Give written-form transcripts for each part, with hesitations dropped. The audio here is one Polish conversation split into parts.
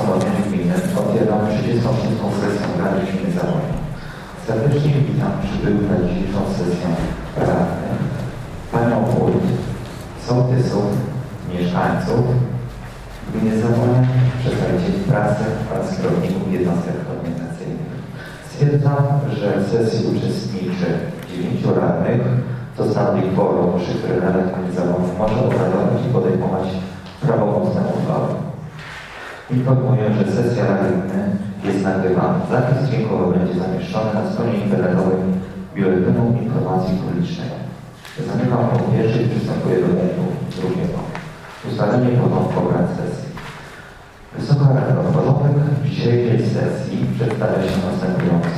Zawonia Gminy otwieram 36. sesję Rady Gminy Zawonia. Serdecznie witam przybyłych na dzisiejszą sesję radnych, panią wójt, sołtysów, mieszkańców Gminy Zawonia, przedstawicieli prasy oraz kierowników jednostek organizacyjnych. Stwierdzam, że w sesji uczestniczy 9 radnych, co stanowi kworum, przy którym Rada Gminy Zawonia może obradować i podejmować prawomocne uchwały. Informuję, że sesja Rady Gminy jest nagrywana. Zapis dźwiękowy będzie zamieszczony na stronie internetowej Biuletynu Informacji Publicznej. Zamykam punkt pierwszy i przystępuję do punktu drugiego. Ustalenie porządku obrad sesji. Wysoka Rado, porządek dzisiejszej sesji przedstawia się następująco.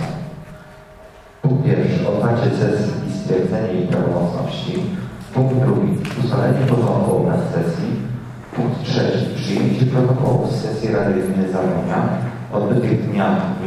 Punkt pierwszy. Otwarcie sesji i stwierdzenie jej prawomocności. Punkt drugi. Ustalenie porządku obrad sesji. Punkt trzeci. Przyjęcie protokołu z sesji Rady Gminy Zawonia odbytych dnia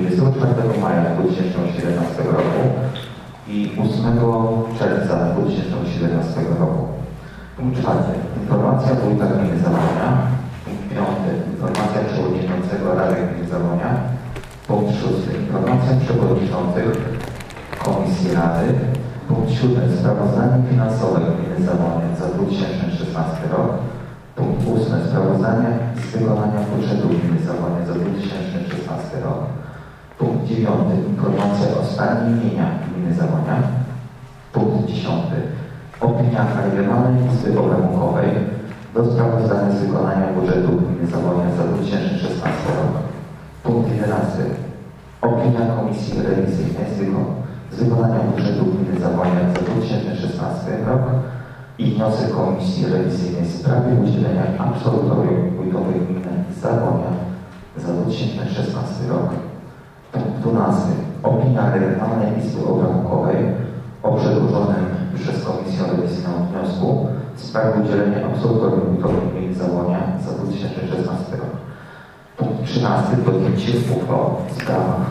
24 maja 2017 roku i 8 czerwca 2017 roku. Punkt czwarty. Informacja wójta Gminy Zawonia. Punkt piąty. Informacja przewodniczącego Rady Gminy Zawonia. Punkt szósty. Informacja przewodniczących Komisji Rady. Punkt siódmy. Sprawozdanie finansowe Gminy Zawonia za 2016 rok. Punkt 8. Sprawozdanie z wykonania budżetu Gminy Zawonia za 2016 rok. Punkt 9. Informacja o stanie mienia Gminy Zawonia. Punkt 10. Opinia Regionalnej Izby Obrachunkowej do sprawozdania z wykonania budżetu Gminy Zawonia za 2016 rok. Punkt 11. Opinia Komisji Rewizyjnej z wykonania budżetu Gminy Zawonia za 2016 rok i wniosek Komisji Rewizyjnej w sprawie udzielenia absolutorium wójtowej Gminy Zawonia za 2016 rok. Punkt 12. Opinia Regionalnej Izby Obrachunkowej o przedłożonym przez Komisję Rewizyjną wniosku w sprawie udzielenia absolutorium wójtowej Gminy Zawonia za 2016 rok. Punkt 13. Podjęcie uchwał w sprawach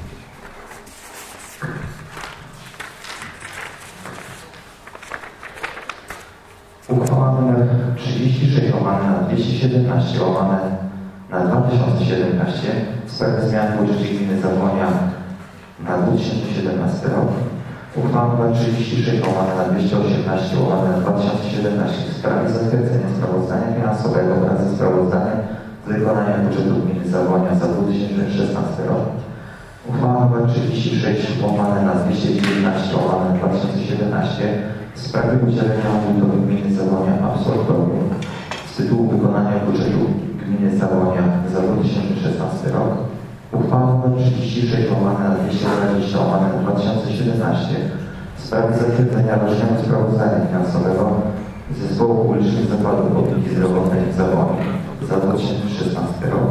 uchwała nr 36 łamane na 217 łamane na 2017 w sprawie zmian w budżecie Gminy Zawonia na 2017 rok. Uchwała nr 36 łamane na 218 łamane na 2017 w sprawie zatwierdzenia sprawozdania finansowego wraz ze sprawozdaniem z wykonania budżetu Gminy Zawonia za 2016 rok. Uchwała nr 36 łamane na 219 łamane na 2017 w sprawie udzielenia wójtowi Gminy Zawonia absolutorium z tytułu wykonania budżetu Gminy Zawonia za 2016 rok. Uchwała nr 36 łamane na 220 łamane na 2017 w sprawie zatwierdzenia rocznego sprawozdania finansowego Zespołu Publicznych Zakładów Opieki Zdrowotnej w Zawonie za 2016 rok.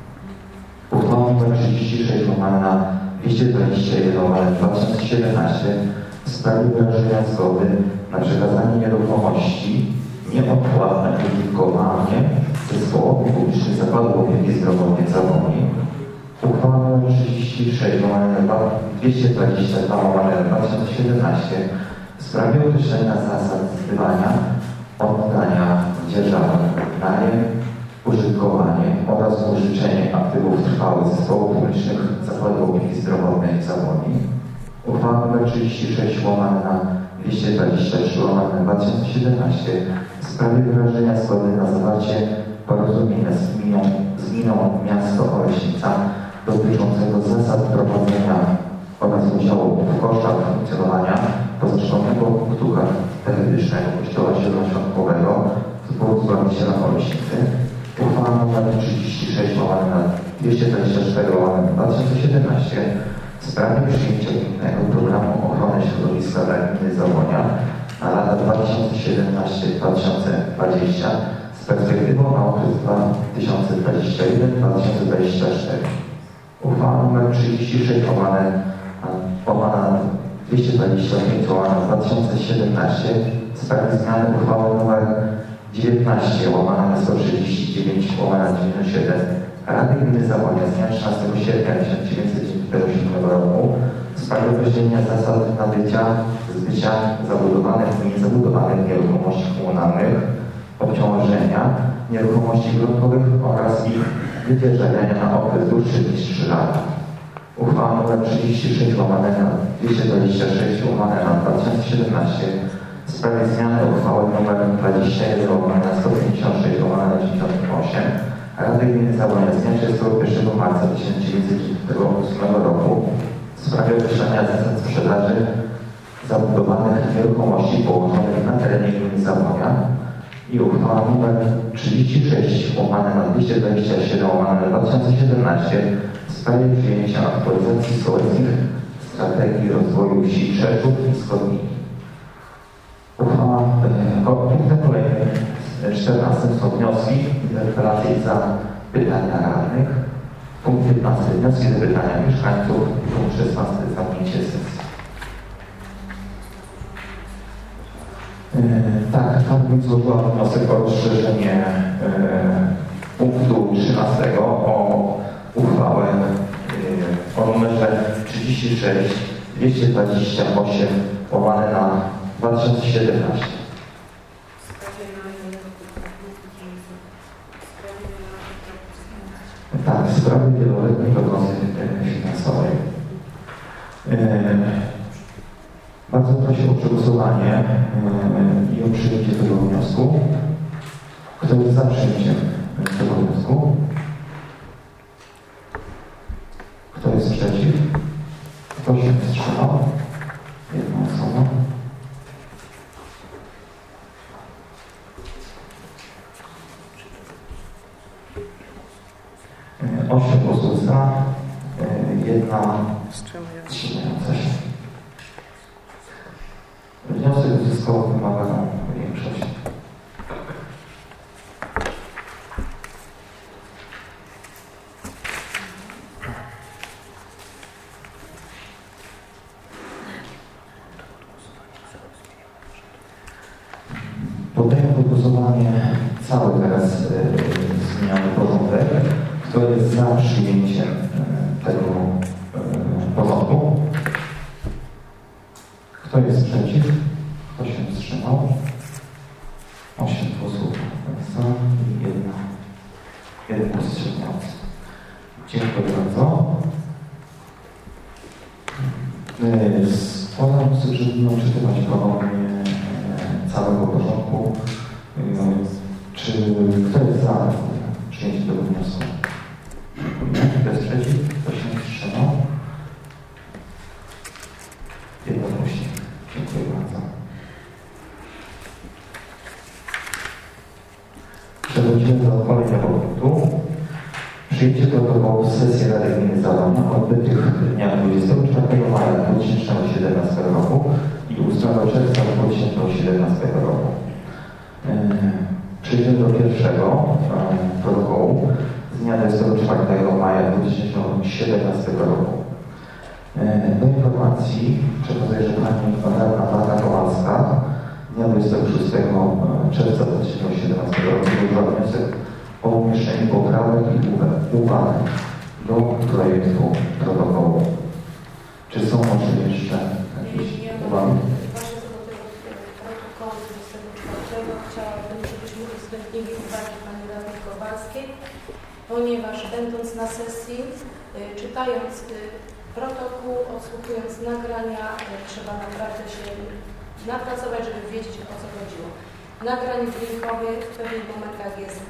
Uchwała nr 36 łamane na 221 łamane na 2017 w sprawie wyrażenia zgody na przekazanie nieruchomości nieodpłatne użytkowanie Zespołowi Publicznych Zakładów Opieki Zdrowotnej w Zawonie. Uchwała nr 36 łamane na 222 łamane na 2017 w sprawie określenia zasad zbywania, oddania dzierżawy, najem, użytkowanie oraz użyczenie aktywów trwałych Zespołów Publicznych Zakładów Opieki Zdrowotnej w Zawonie. Uchwała nr 36 łamane na 223 łamane na 2017 w sprawie wyrażenia zgody na zawarcie porozumienia z gminą Miasto Oleśnica dotyczącego zasad prowadzenia oraz udziału w kosztach funkcjonowania pozaszkolnego punktu katechetycznego Kościoła Zielonoświątkowego z Zbawiciela Oleśnicy. Uchwała nr 36 łamane na 224 łamane na 2017 w sprawie przyjęcia gminnego programu ochrony środowiska dla Gminy Zawonia na lata 2017-2020 z perspektywą na okres 2021-2024. Uchwała nr 36 łamane na 225 łamane na 2017 w sprawie zmiany uchwały nr 19 łamane na 139 łamane na 97 Rady Gminy Zawonia z dnia 13 sierpnia 1997 roku w sprawie określenia zasad nabycia, zbycia zabudowanych i niezabudowanych nieruchomości komunalnych, obciążenia nieruchomości gruntowych oraz ich wydzierżawiania na okres dłuższy niż 3 lata. Uchwała nr 36 łamane na 226 łamane na 2017 w sprawie zmiany uchwały nr 21 łamane na 156 łamane na 98 Rady Gminy Załonia z dnia 31 marca 1998 roku w sprawie określenia zasad sprzedaży zabudowanych nieruchomości położonych na terenie gminy Załonia i uchwała nr 36 łamane na 227 łamane na 2017 w sprawie przyjęcia aktualizacji sołeckich strategii rozwoju wsi Czeszów i Wschodniki. Uchwała punktem kolejnym 14 są wnioski, interpelacje i zapytania radnych. Punkt 15 wnioski i zapytania mieszkańców. Punkt 16 zamknięcie sesji. Tak, pan złożyła wniosek o rozszerzenie punktu 13 o uchwałę o numerze 36 228 łamane na 2017. Tak, w sprawie wieloletniej prognozy finansowej. Bardzo proszę o przegłosowanie i o przyjęcie tego wniosku. Kto jest za przyjęciem tego wniosku? Kto jest przeciw? Kto się wstrzymał? Jedna osoba. Osiem głosów za, jedna wstrzymująca się. Wniosek uzyskał wymaganą większość. Poddaję pod głosowanie cały teraz zmieniony porządek. Kto jest za przyjęciem tego porządku? Kto jest przeciw? Kto się wstrzymał? 8 głosów za i jeden głos wstrzymujący. Dziękuję bardzo. Składam wniosek, żeby nie odczytywać ponownie całego porządku. Czy kto jest za przyjęciem tego wniosku? Kto jest przeciw? Kto się wstrzymał? Jednogłośnie. Dziękuję bardzo. Przechodzimy do kolejnego punktu. Przyjęcie protokołu z sesji Rady Gminy Załonia odbytych w dniach 24 maja 2017 roku i 8 czerwca 2017 roku. Przejdziemy do pierwszego protokołu z dnia 24 maja 2017 roku. Do informacji przekazuję, że pani radna Marta Kowalska dnia 26 czerwca 2017 roku złożyła wniosek o umieszczenie poprawek i uwag do projektu protokołu. Czy są może jeszcze jakieś uwagi? Właśnie co do tego protokołu 24 chciałabym, żebyśmy uwzględnili uwagi pani radnej Kowalskiej, ponieważ będąc na sesji, czytając protokół, odsłuchując nagrania, trzeba naprawdę się napracować, żeby wiedzieć, o co chodziło. Nagrań dźwiękowych w pewnych momentach jest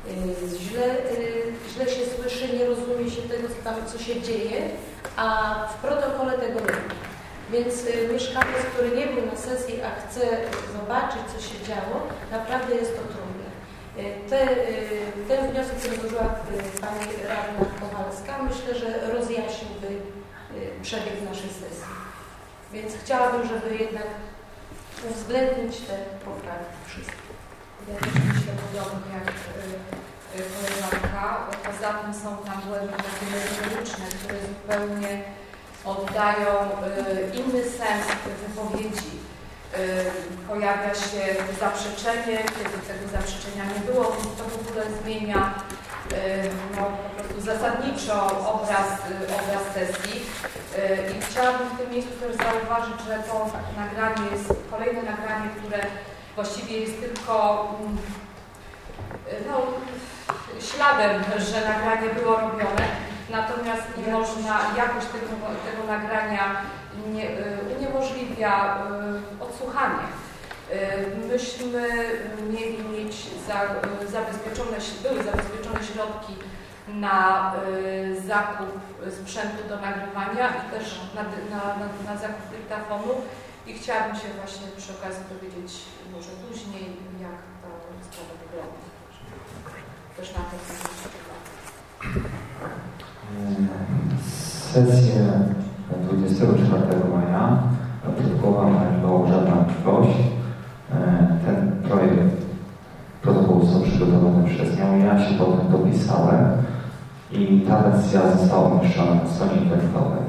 źle się słyszy, nie rozumie się tego, co się dzieje, a w protokole tego nie ma. Więc mieszkaniec, który nie był na sesji, a chce zobaczyć, co się działo, naprawdę jest to trudne. Ten wniosek, który złożyła pani radna Kowalska, myślę, że rozjaśniłby przebieg naszej sesji. Więc chciałabym, żeby jednak uwzględnić te poprawki wszystkie. Ja też myślę podobnie jak koleżanka. Poza tym są tam błędy takie merytoryczne, które zupełnie oddają inny sens wypowiedzi. Pojawia się zaprzeczenie, kiedy tego zaprzeczenia nie było, więc to w ogóle zmienia po prostu zasadniczo obraz sesji. I chciałabym w tym miejscu też zauważyć, że to nagranie jest kolejne nagranie, które właściwie jest tylko śladem, że nagranie było robione, natomiast nie można, jakość tego nagrania uniemożliwia odsłuchanie. Myśmy mieli mieć były zabezpieczone środki na zakup sprzętu do nagrywania i też na zakup dyktafonu i chciałabym się właśnie przy okazji dowiedzieć może później, jak ta sprawa wygląda. Też na to Sesję 24 maja protokołowała Pani Małgorzata Gość. Ten projekt protokołu został przygotowany przez nią. Ja się potem dopisałem i ta wersja została umieszczona na stronie internetowej.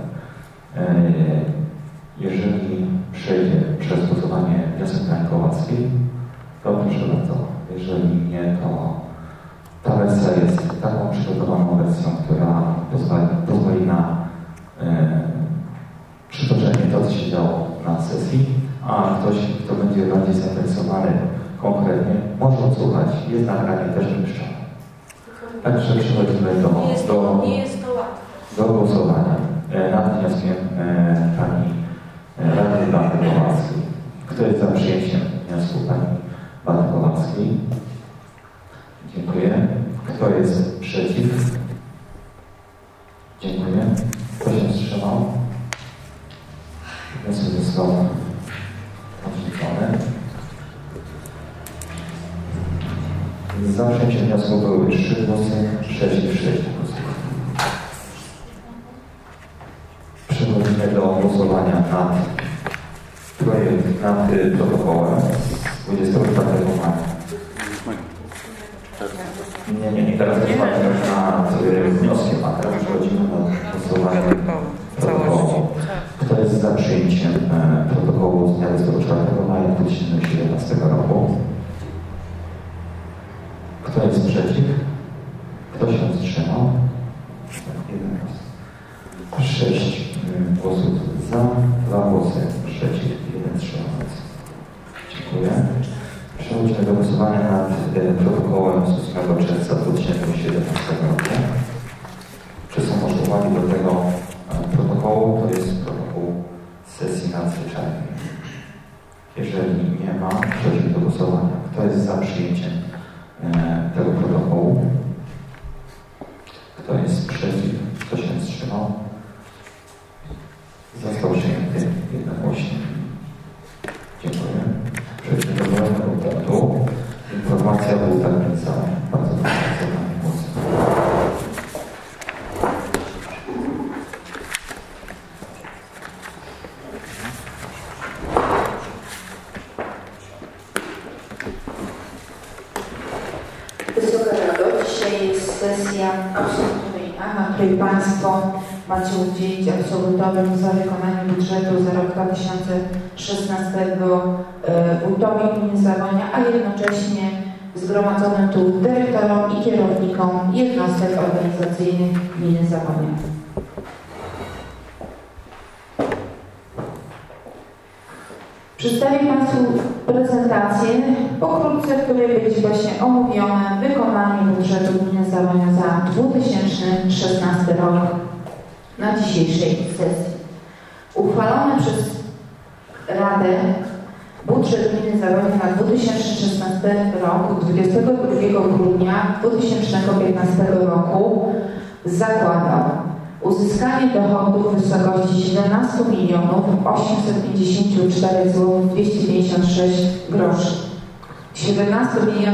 Jeżeli przejdzie przez głosowanie wniosek Pani Kowalskiej, to proszę bardzo. Jeżeli nie, to ta wersja jest taką przygotowaną wersją, która pozwoli na przytoczenie to, co się działo na sesji, a ktoś, kto będzie bardziej zainteresowany konkretnie, może odsłuchać. Jest nagranie też wymieszczone. Także przechodzimy do głosowania nad wnioskiem Pani Radny Beaty Kowalskiej. Kto jest za przyjęciem wniosku Pani Beaty Kowalskiej? Dziękuję. Kto jest przeciw? Dziękuję. Kto się wstrzymał? Wniosek został odrzucony. Za przyjęciem wniosku były 3 głosy, przeciw 6 głosów. Przechodzimy do głosowania nad protokołem z 24 maja. Nie, teraz nie mamy nad wnioskiem, a teraz przechodzimy do głosowania protokołu. Kto jest za przyjęciem protokołu z dnia 24 maja 2017 roku? Kto jest przeciw? Kto się wstrzymał? 6 głosów za, 2 głosy przeciw, 1 wstrzymujący. Dziękuję. Przechodzimy do głosowania nad protokołem z 8 czerwca 2017 roku. Czy są może uwagi do tego protokołu? To jest protokół sesji nadzwyczajnej. Jeżeli nie ma, przechodzimy do głosowania. Kto jest za przyjęciem tego protokołu? Kto jest przeciw? Kto się wstrzymał? Został przyjęty jednogłośnie. Dziękuję. Przejdźmy do kolejnego punktu. Informacja o ustawieniu. Bardzo proszę o zabranie głosu. Wysoka Rado, dzisiaj jest sesja absolutoryjna, na której Państwo macie udzielić absolutorium za wykonanie budżetu za rok 2016 wójtowi gminy Zawonia, a jednocześnie zgromadzonym tu dyrektorom i kierownikom jednostek organizacyjnych gminy Zawonia. Przedstawię Państwu prezentację, pokrótce, w której będzie właśnie omówione wykonanie budżetu gminy Zawonia za 2016 rok na dzisiejszej sesji. Uchwalony przez Radę budżet gminy Zawonia na 2016 rok 22 grudnia 2015 roku zakładał uzyskanie dochodów w wysokości 17 854 256 groszy. 17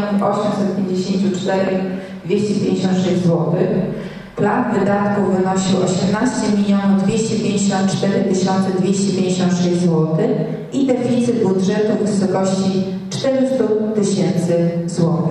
854 256 zł. Plan wydatków wynosił 18 254 256 zł i deficyt budżetu w wysokości 400 000 zł.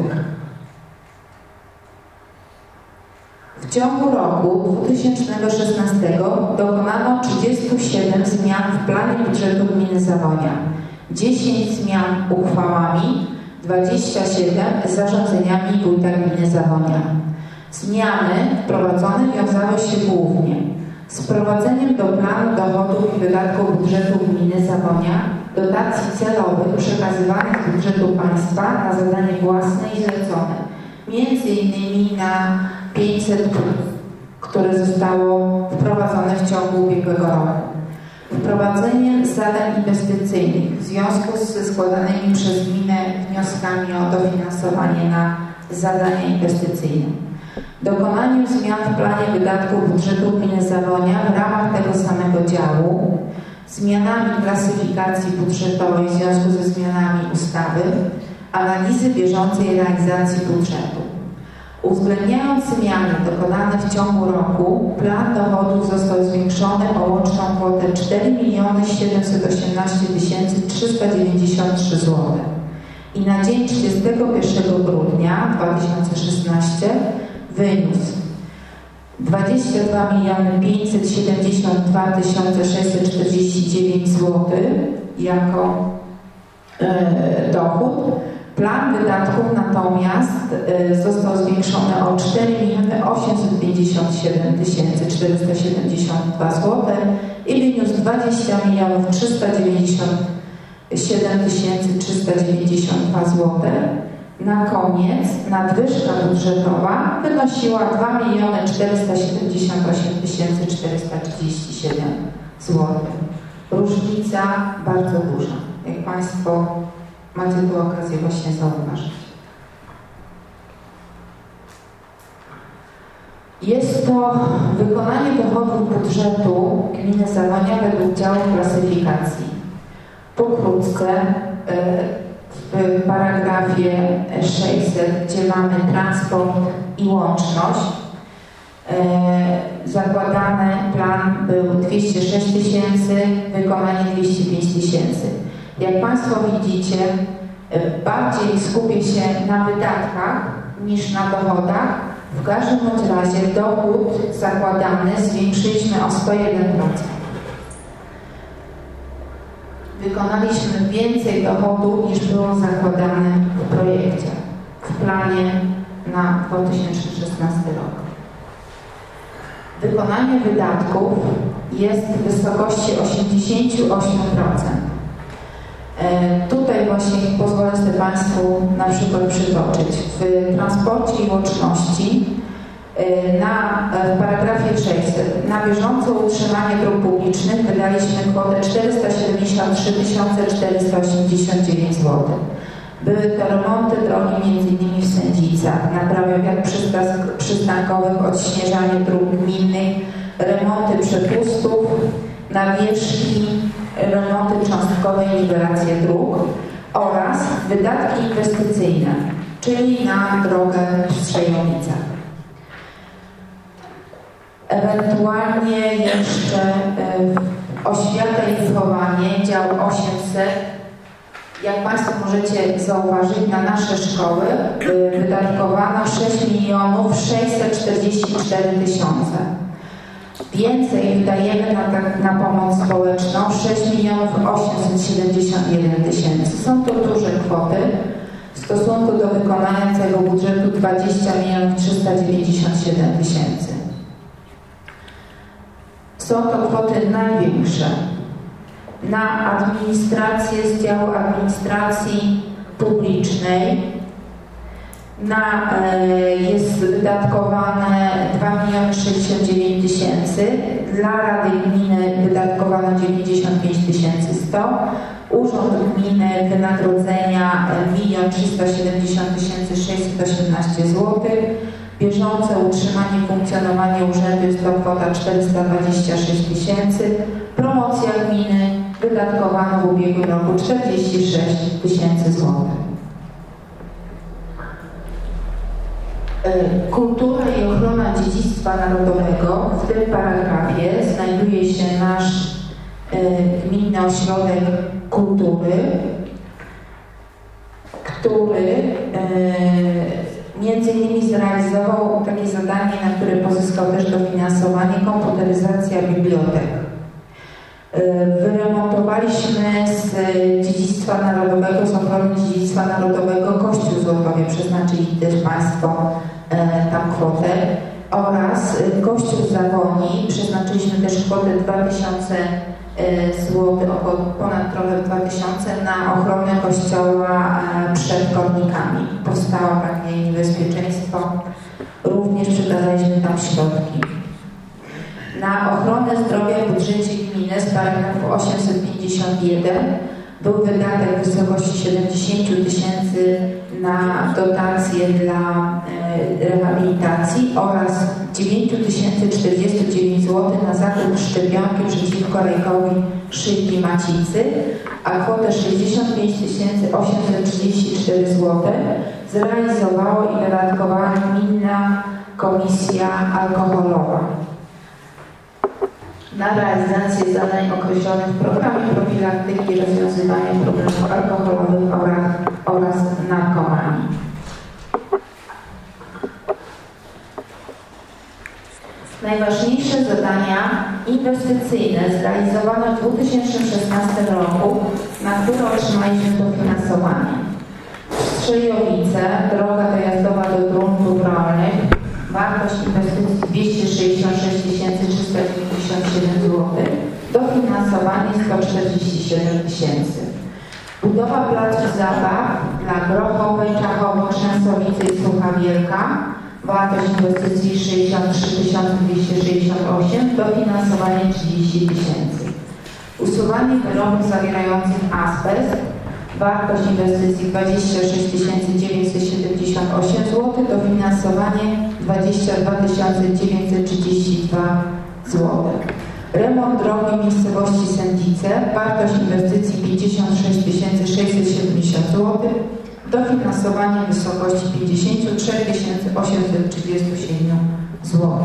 W ciągu roku 2016 dokonano 37 zmian w planie budżetu gminy Zawonia, 10 zmian uchwałami, 27 zarządzeniami wójta gminy Zawonia. Zmiany wprowadzone wiązały się głównie z wprowadzeniem do planu dochodów i wydatków budżetu gminy Zawonia dotacji celowych przekazywanych z budżetu państwa na zadanie własne i zlecone, między innymi na 500+, które zostało wprowadzone w ciągu ubiegłego roku. Wprowadzenie zadań inwestycyjnych w związku ze składanymi przez gminę wnioskami o dofinansowanie na zadania inwestycyjne. Dokonaniu zmian w planie wydatków budżetu gminy Zawonia w ramach tego samego działu, zmianami klasyfikacji budżetowej w związku ze zmianami ustawy, analizy bieżącej realizacji budżetu. Uwzględniając zmiany dokonane w ciągu roku, plan dochodów został zwiększony o łączną kwotę 4 718 393 zł. I na dzień 31 grudnia 2016 wyniósł 22 572 649 zł jako dochód. Plan wydatków natomiast został zwiększony o 4 857 472 zł i wyniósł 20 397 392 zł. Na koniec nadwyżka budżetowa wynosiła 2 478 437 zł. Różnica bardzo duża, jak Państwo macie tu okazję właśnie zauważyć. Jest to wykonanie dochodów budżetu gminy Zawonia według działu klasyfikacji. Pokrótce w paragrafie 600, gdzie mamy transport i łączność, zakładany plan był 206 000, wykonanie 205 000. Jak Państwo widzicie, bardziej skupię się na wydatkach niż na dochodach. W każdym bądź razie dochód zakładany zwiększyliśmy o 101%. Wykonaliśmy więcej dochodów niż było zakładane w projekcie, w planie na 2016 rok. Wykonanie wydatków jest w wysokości 88%. Tutaj właśnie pozwolę sobie Państwu na przykład przytoczyć. W transporcie i łączności w paragrafie 600 na bieżące utrzymanie dróg publicznych wydaliśmy kwotę 473 489 zł. Były to remonty drogi m.in. w Sędzicach, naprawa wiat przystankowych, odśnieżanie dróg gminnych, remonty przepustów, nawierzchni, remonty cząstkowe i niwelacje dróg oraz wydatki inwestycyjne, czyli na drogę w Strzejowicach. Ewentualnie jeszcze oświata i wychowanie, dział 800. Jak Państwo możecie zauważyć, na nasze szkoły wydatkowano 6 644 000. Więcej wydajemy na pomoc społeczną 6 871 000. Są to duże kwoty. W stosunku do wykonania całego budżetu 20 397 000. Są to kwoty największe. Na administrację z działu administracji publicznej jest wydatkowane 2 069 000. Dla Rady Gminy wydatkowano 95 100. Urząd Gminy wynagrodzenia 1 370 618 zł. Bieżące utrzymanie i funkcjonowanie urzędu jest to kwota 426 000. Promocja gminy wydatkowano w ubiegłym roku 46 000 zł. Kultura i ochrona dziedzictwa narodowego. W tym paragrafie znajduje się nasz Gminny Ośrodek Kultury, który między innymi zrealizował takie zadanie, na które pozyskał też dofinansowanie, komputeryzacja bibliotek. Wyremontowaliśmy z dziedzictwa narodowego, z ochrony dziedzictwa narodowego Kościół Złotowie, przeznaczyli też Państwo tam kwotę, oraz Kościół Zawoni, przeznaczyliśmy też kwotę 2000 zł, około ponad trochę 2000 na ochronę kościoła przed kornikami. Powstało takie niebezpieczeństwo. Również przekazaliśmy tam środki. Na ochronę zdrowia w budżecie gminy z paragrafu 851 był wydatek w wysokości 70 000 na dotacje dla rehabilitacji oraz 9049 zł na zakup szczepionki przeciwko rajkowi szyjki macicy, a kwotę 65 834 zł zrealizowała i wydatkowała Gminna Komisja Alkoholowa na realizację zadań określonych w programie profilaktyki i rozwiązywania problemów alkoholowych oraz narkomanii. Najważniejsze zadania inwestycyjne zrealizowane w 2016 roku, na które otrzymaliśmy dofinansowanie. Strzejowice, droga dojazdowa do gruntów rolnych, wartość inwestycji 266 397 zł, dofinansowanie 147 000. Budowa placu zabaw dla Grochowej, Czachowo, Trzęsowicy i Sucha Wielka, wartość inwestycji 63 268, dofinansowanie 30 000. Usuwanie wyrobów zawierających azbest, wartość inwestycji 26 978 zł, dofinansowanie 22 932 zł. Remont drogi w miejscowości Sędzice, wartość inwestycji 56 670 zł, dofinansowanie w wysokości 53 837 zł.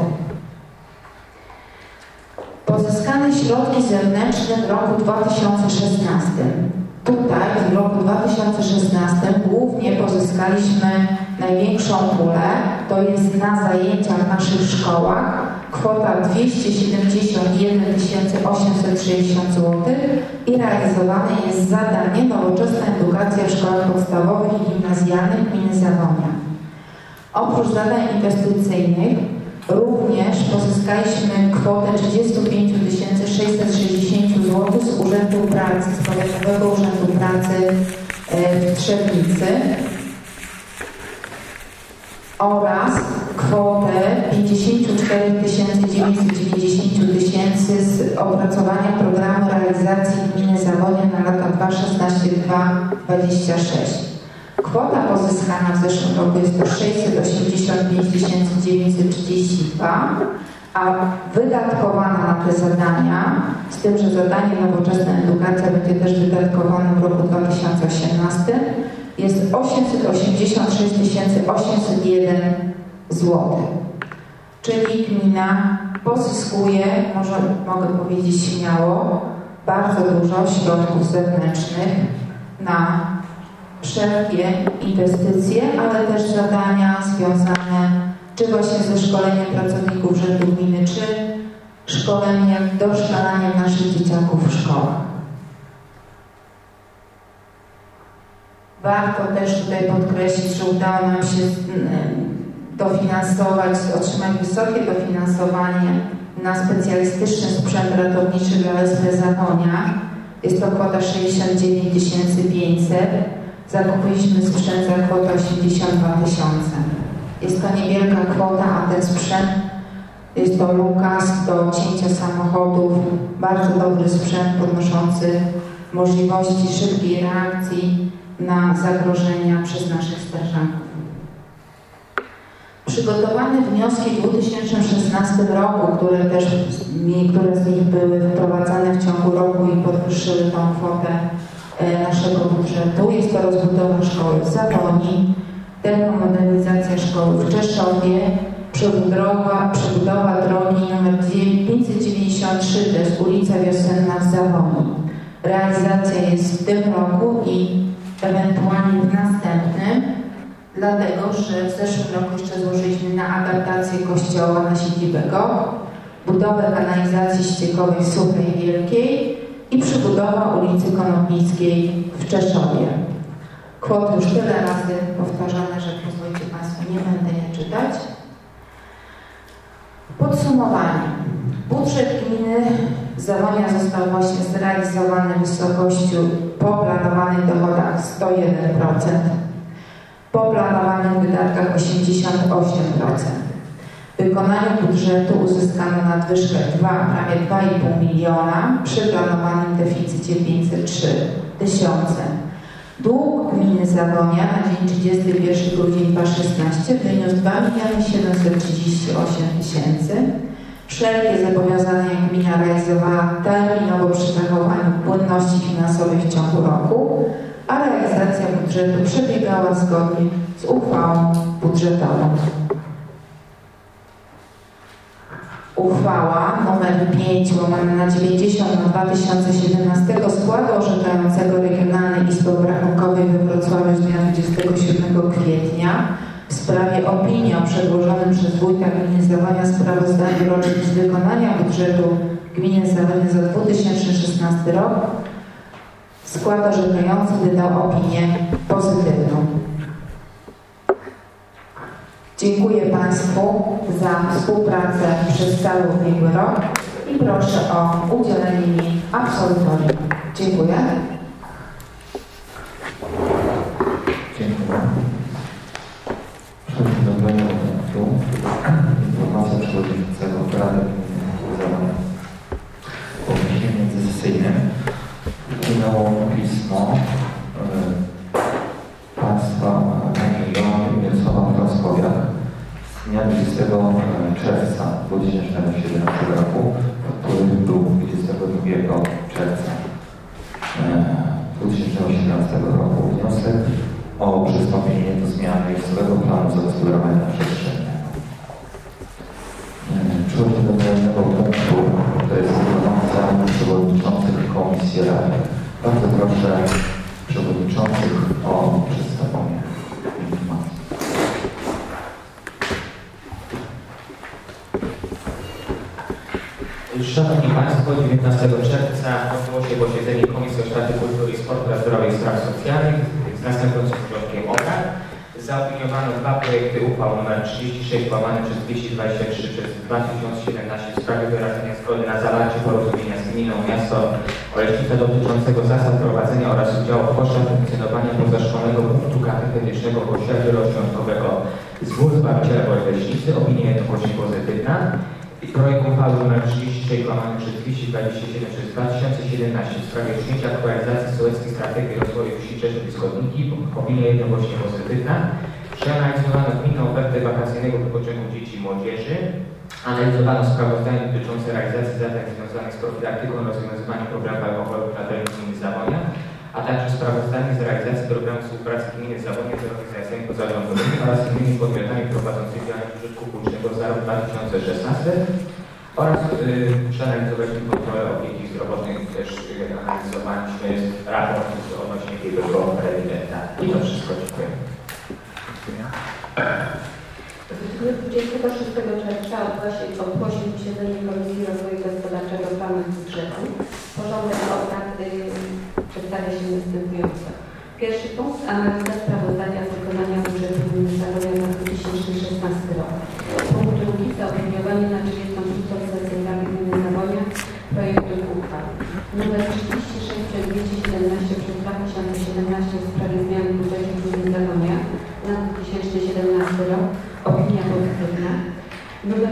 Pozyskane środki zewnętrzne w roku 2016. Tutaj w roku 2016 głównie pozyskaliśmy największą pulę, to jest na zajęciach w naszych szkołach, kwota 271 860 zł i realizowane jest zadanie Nowoczesna Edukacja w Szkołach Podstawowych i Gimnazjalnych Gminy Zawonia. Oprócz zadań inwestycyjnych również pozyskaliśmy kwotę 35 660 zł z Urzędu Pracy, z Powiatowego Urzędu Pracy w Trzebnicy oraz kwotę 54 990 000 z opracowania programu realizacji Gminy Zawonia na lata 2016-2026. Kwota pozyskana w zeszłym roku jest to 685 932, a wydatkowana na te zadania, z tym, że zadanie Nowoczesna Edukacja będzie też wydatkowane w roku 2018, jest 886 801 zł. Czyli gmina pozyskuje, mogę powiedzieć śmiało, bardzo dużo środków zewnętrznych na wszelkie inwestycje, ale też zadania związane czy właśnie ze szkoleniem pracowników urzędu gminy, czy szkoleniem, doszkalaniem naszych dzieciaków w szkołach. Warto też tutaj podkreślić, że udało nam się dofinansować, otrzymać wysokie dofinansowanie na specjalistyczny sprzęt ratowniczy dla OSP Zawonia. Jest to kwota 69 500. Zakupiliśmy sprzęt za kwotę 82 000. Jest to niewielka kwota, a ten sprzęt jest to Lukas do cięcia samochodów. Bardzo dobry sprzęt podnoszący możliwości szybkiej reakcji na zagrożenia przez naszych strażaków. Przygotowane wnioski w 2016 roku, które też niektóre z nich były wprowadzane w ciągu roku i podwyższyły tą kwotę naszego budżetu. Jest to rozbudowa szkoły w Zawoni, termomodernizacja szkoły w Czeszowie, przebudowa drogi nr 593, to jest ulica Wiosenna w Zawoni. Realizacja jest w tym roku i ewentualnie w następnym, dlatego że w zeszłym roku jeszcze złożyliśmy na adaptację kościoła na siedzibego, budowę kanalizacji ściekowej w Suchej Wielkiej i przebudowa ulicy Konopnickiej w Czeszowie. Kwoty już tyle razy powtarzane, że pozwolicie Państwo, nie będę je czytać. Podsumowanie. Budżet gminy Zawonia został właśnie zrealizowany w wysokości po planowanych dochodach 101%, po planowanych wydatkach 88%. W wykonaniu budżetu uzyskano nadwyżkę prawie 2,5 miliona przy planowanym deficycie 503 tysiące. Dług gminy Zawonia na dzień 31 grudzień 2016 wyniósł 2 738 tysięcy. Wszelkie zobowiązania gmina realizowała terminowo przy zachowaniu płynności finansowej w ciągu roku, a realizacja budżetu przebiegała zgodnie z uchwałą budżetową. Uchwała nr 5/90/2017 składu orzekającego Regionalnej Izby Obrachunkowej we Wrocławiu z dnia 27 kwietnia w sprawie opinii o przedłożonym przez wójta gminy Zawonia sprawozdaniu rocznym z wykonania budżetu gminy Zawonia za 2016 rok skład orzekający wydał opinię pozytywną. Dziękuję Państwu za współpracę przez cały ubiegły rok i proszę o udzielenie mi absolutorium. Dziękuję. Dziękuję. Przechodzimy do kolejnego punktu. Informacja przewodniczącego Rady Gminy Zawonia. Po piśmie międzysesyjnym wpłynęło pismo Państwa Pani Joanny Mirosława Frąskowiak z dnia 20 czerwca 2017 roku, który był 22 czerwca 2017 roku. Wniosek o przystąpienie do zmiany miejscowego planu zagospodarowania przestrzennego. Przechodzimy do kolejnego punktu, to jest informacja przewodniczących Komisji Rady. Bardzo proszę przewodniczących o przedstawienie informacji. Szanowni Państwo, 19 czerwca odbyło się posiedzenie Komisji Oświaty, Kultury i Sportu oraz Zdrowia i Spraw Socjalnych z następującym porządkiem obrad. Zaopiniowano dwa projekty uchwał nr 36/2023/2017 w sprawie wyrażenia zgody na zawarcie porozumienia z gminą miasto Oleśnica dotyczącego zasad prowadzenia oraz udziału w kosztach funkcjonowania pozaszkolnego punktu katechetycznego kościoła wieloświątkowego z Wór Zbawiciela w Oleśnicy. Opinia jednogłośnie pozytywna. I projekt uchwały nr 36/227/2017 w sprawie przyjęcia aktualizacji sołeckiej strategii rozwoju wsi Czeszów i Skodniki. Opinia jednogłośnie pozytywna. Przeanalizowano gminną ofertę wakacyjnego wypoczynku dzieci i młodzieży. Analizowano sprawozdanie dotyczące realizacji zadań związanych z profilaktyką i rozwiązywaniem problemów alkoholu na terenie gminy Zawonia, a także sprawozdanie z realizacji programu współpracy gminy Zawonia z organizacjami pozarządowymi oraz innymi podmiotami prowadzącymi działalność użytku publicznego za rok 2016 oraz przeanalizowaliśmy kontrolę opieki zdrowotnej, też analizowaliśmy raport odnośnie biegłego rewidenta. I to wszystko. Dziękuję. W dniu 26 czerwca odbyło się posiedzenie Komisji Rozwoju Gospodarczego Planu Budżetu. Porządek obrad przedstawia się następująco. Pierwszy punkt, analiza sprawozdania z wykonania budżetu gminy Zawonia za 2016 rok. Punkt drugi, zaopiniowanie na 36. sesję Rady Gminy Zawonia projektu uchwały. Numer 36/217/2017 w sprawie zmiany budżetu gminy Zawonia na 2017 rok. Opinia pozytywna. Numer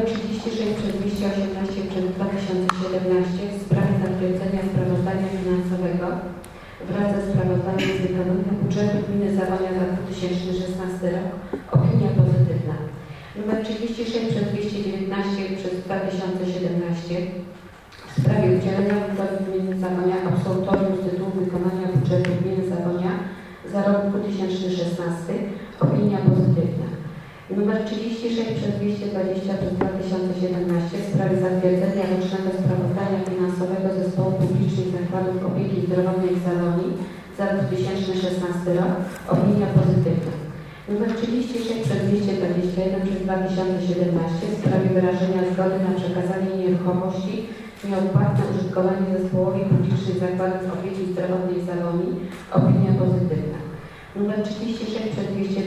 36/218/2017 w sprawie zatwierdzenia sprawozdania finansowego wraz ze sprawozdaniem z wykonania budżetu gminy Zawonia za 2016 rok. Opinia pozytywna. Numer 36/219/2017 w sprawie udzielenia wójtowi gminy Zawonia absolutorium z tytułu wykonania budżetu gminy Zawonia za rok 2016. Opinia pozytywna. Numer 36/220/2017 w sprawie zatwierdzenia rocznego sprawozdania finansowego Zespołu Publicznych Zakładów Opieki Zdrowotnej w Zawonia za 2016 rok. Opinia pozytywna. Numer 36/221/2017 w sprawie wyrażenia zgody na przekazanie nieruchomości w nieodpłatne użytkowanie Zespołowi Publicznych Zakładów Opieki Zdrowotnej w Zawonia. Opinia pozytywna. Numer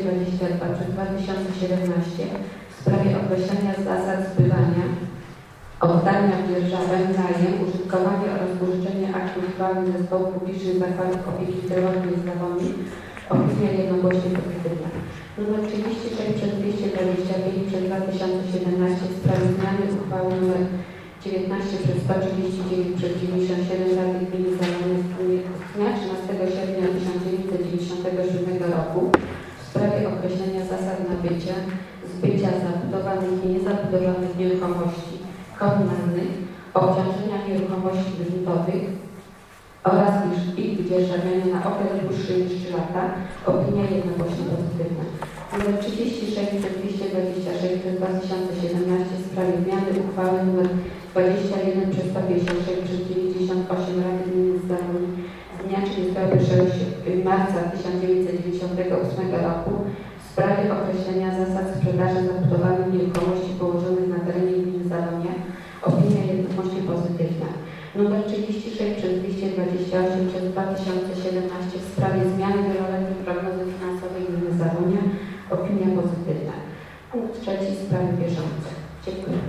36/222/2017 w sprawie określenia zasad zbywania oddania w dzierżawę, najem, użytkowanie oraz użyczenie aktów uchwałych zespołu publicznych zakładów opieki zdrowotnej z Zawomi. Opinia jednogłośnie pozytywna. Numer 36 przez 225 przez 2017 w sprawie zmiany uchwały nr 19 przez 139 przez 97 Rady Gminy Zawomy z dnia 13 sierpnia 1997 roku w sprawie określenia zasad nabycia, zbycia zabudowanych i niezabudowanych nieruchomości komunalnych, obciążenia nieruchomości gruntowych oraz ich dzierżawiania na okres dłuższy niż 3 lata. Opinia jednogłośnie pozytywna. Numer 36 przez 226 przez 2017 w sprawie zmiany uchwały nr 21 przez 156 przez 98 Rady Gminy Zawomi z dnia 31 marca 1998 roku w sprawie określenia zasad sprzedaży zabudowanych nieruchomości położonych na terenie gminy Zawonia. Opinia jednogłośnie pozytywna. Numer 36 przez 228 przez 2017 w sprawie zmiany wieloletniej prognozy finansowej gminy Zawonia. Opinia pozytywna. Punkt 3. Sprawy bieżące. Dziękuję.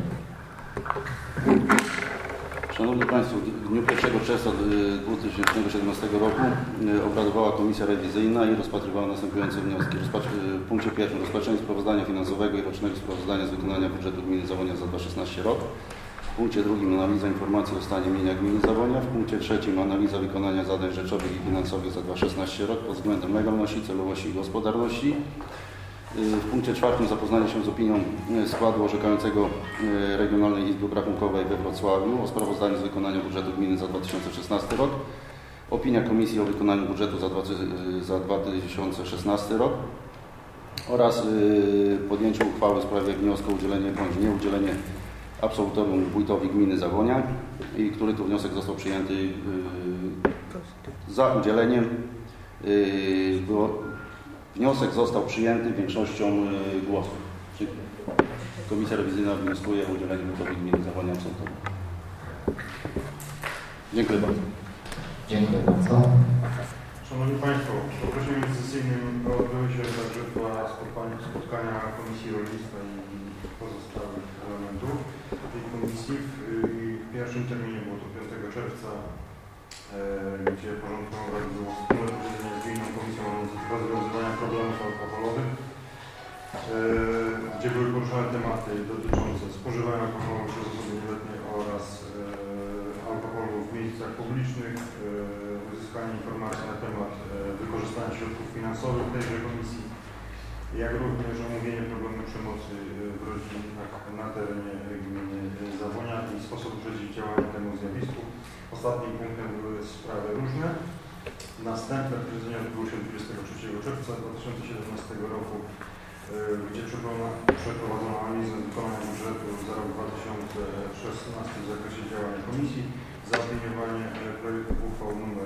Szanowni Państwo, w dniu 1 czerwca 2017 roku obradowała Komisja Rewizyjna i rozpatrywała następujące wnioski. W punkcie 1. Rozpatrzenie sprawozdania finansowego i rocznego sprawozdania z wykonania budżetu gminy Zawonia za 2016 rok. W punkcie 2. Analiza informacji o stanie mienia gminy Zawonia. W punkcie 3. Analiza wykonania zadań rzeczowych i finansowych za 2016 rok pod względem legalności, celowości i gospodarności. W punkcie 4. zapoznanie się z opinią składu orzekającego Regionalnej Izby Obrachunkowej we Wrocławiu o sprawozdaniu z wykonania budżetu gminy za 2016 rok. Opinia Komisji o wykonaniu budżetu za 2016 rok oraz podjęciu uchwały w sprawie wniosku o udzielenie bądź nieudzielenie absolutorium wójtowi gminy Zawonia, i który to wniosek został przyjęty za udzieleniem. Wniosek został przyjęty większością głosów. Komisja Rewizyjna wnioskuje o udzielenie wójtowi gminy Zawonia absolutorium. Dziękuję bardzo. Dziękuję bardzo. Szanowni Państwo, w okresie międzysesyjnym odbyły się także dwa spotkania Komisji Rolnictwa i pozostałych elementów tej komisji. W pierwszym terminie było to 5 czerwca, gdzie porządkiem obrad było wspólne posiedzenie z Gminną Komisją Rozwiązywania Problemów Alkoholowych, gdzie były poruszane tematy dotyczące spożywania alkoholu przez osoby nieletnie oraz alkoholu w miejscach publicznych, uzyskanie informacji na temat wykorzystania środków finansowych tejże komisji, jak również omówienie problemu przemocy w rodzinach na terenie gminy Zawonia i sposobu przeciwdziałania temu zjawisku. Ostatnim punktem były sprawy różne. Następne posiedzenie odbyło się 23 czerwca 2017 roku, gdzie przeprowadzono analizę wykonania budżetu za rok 2016 w zakresie działania komisji, zaopiniowanie projektów uchwał nr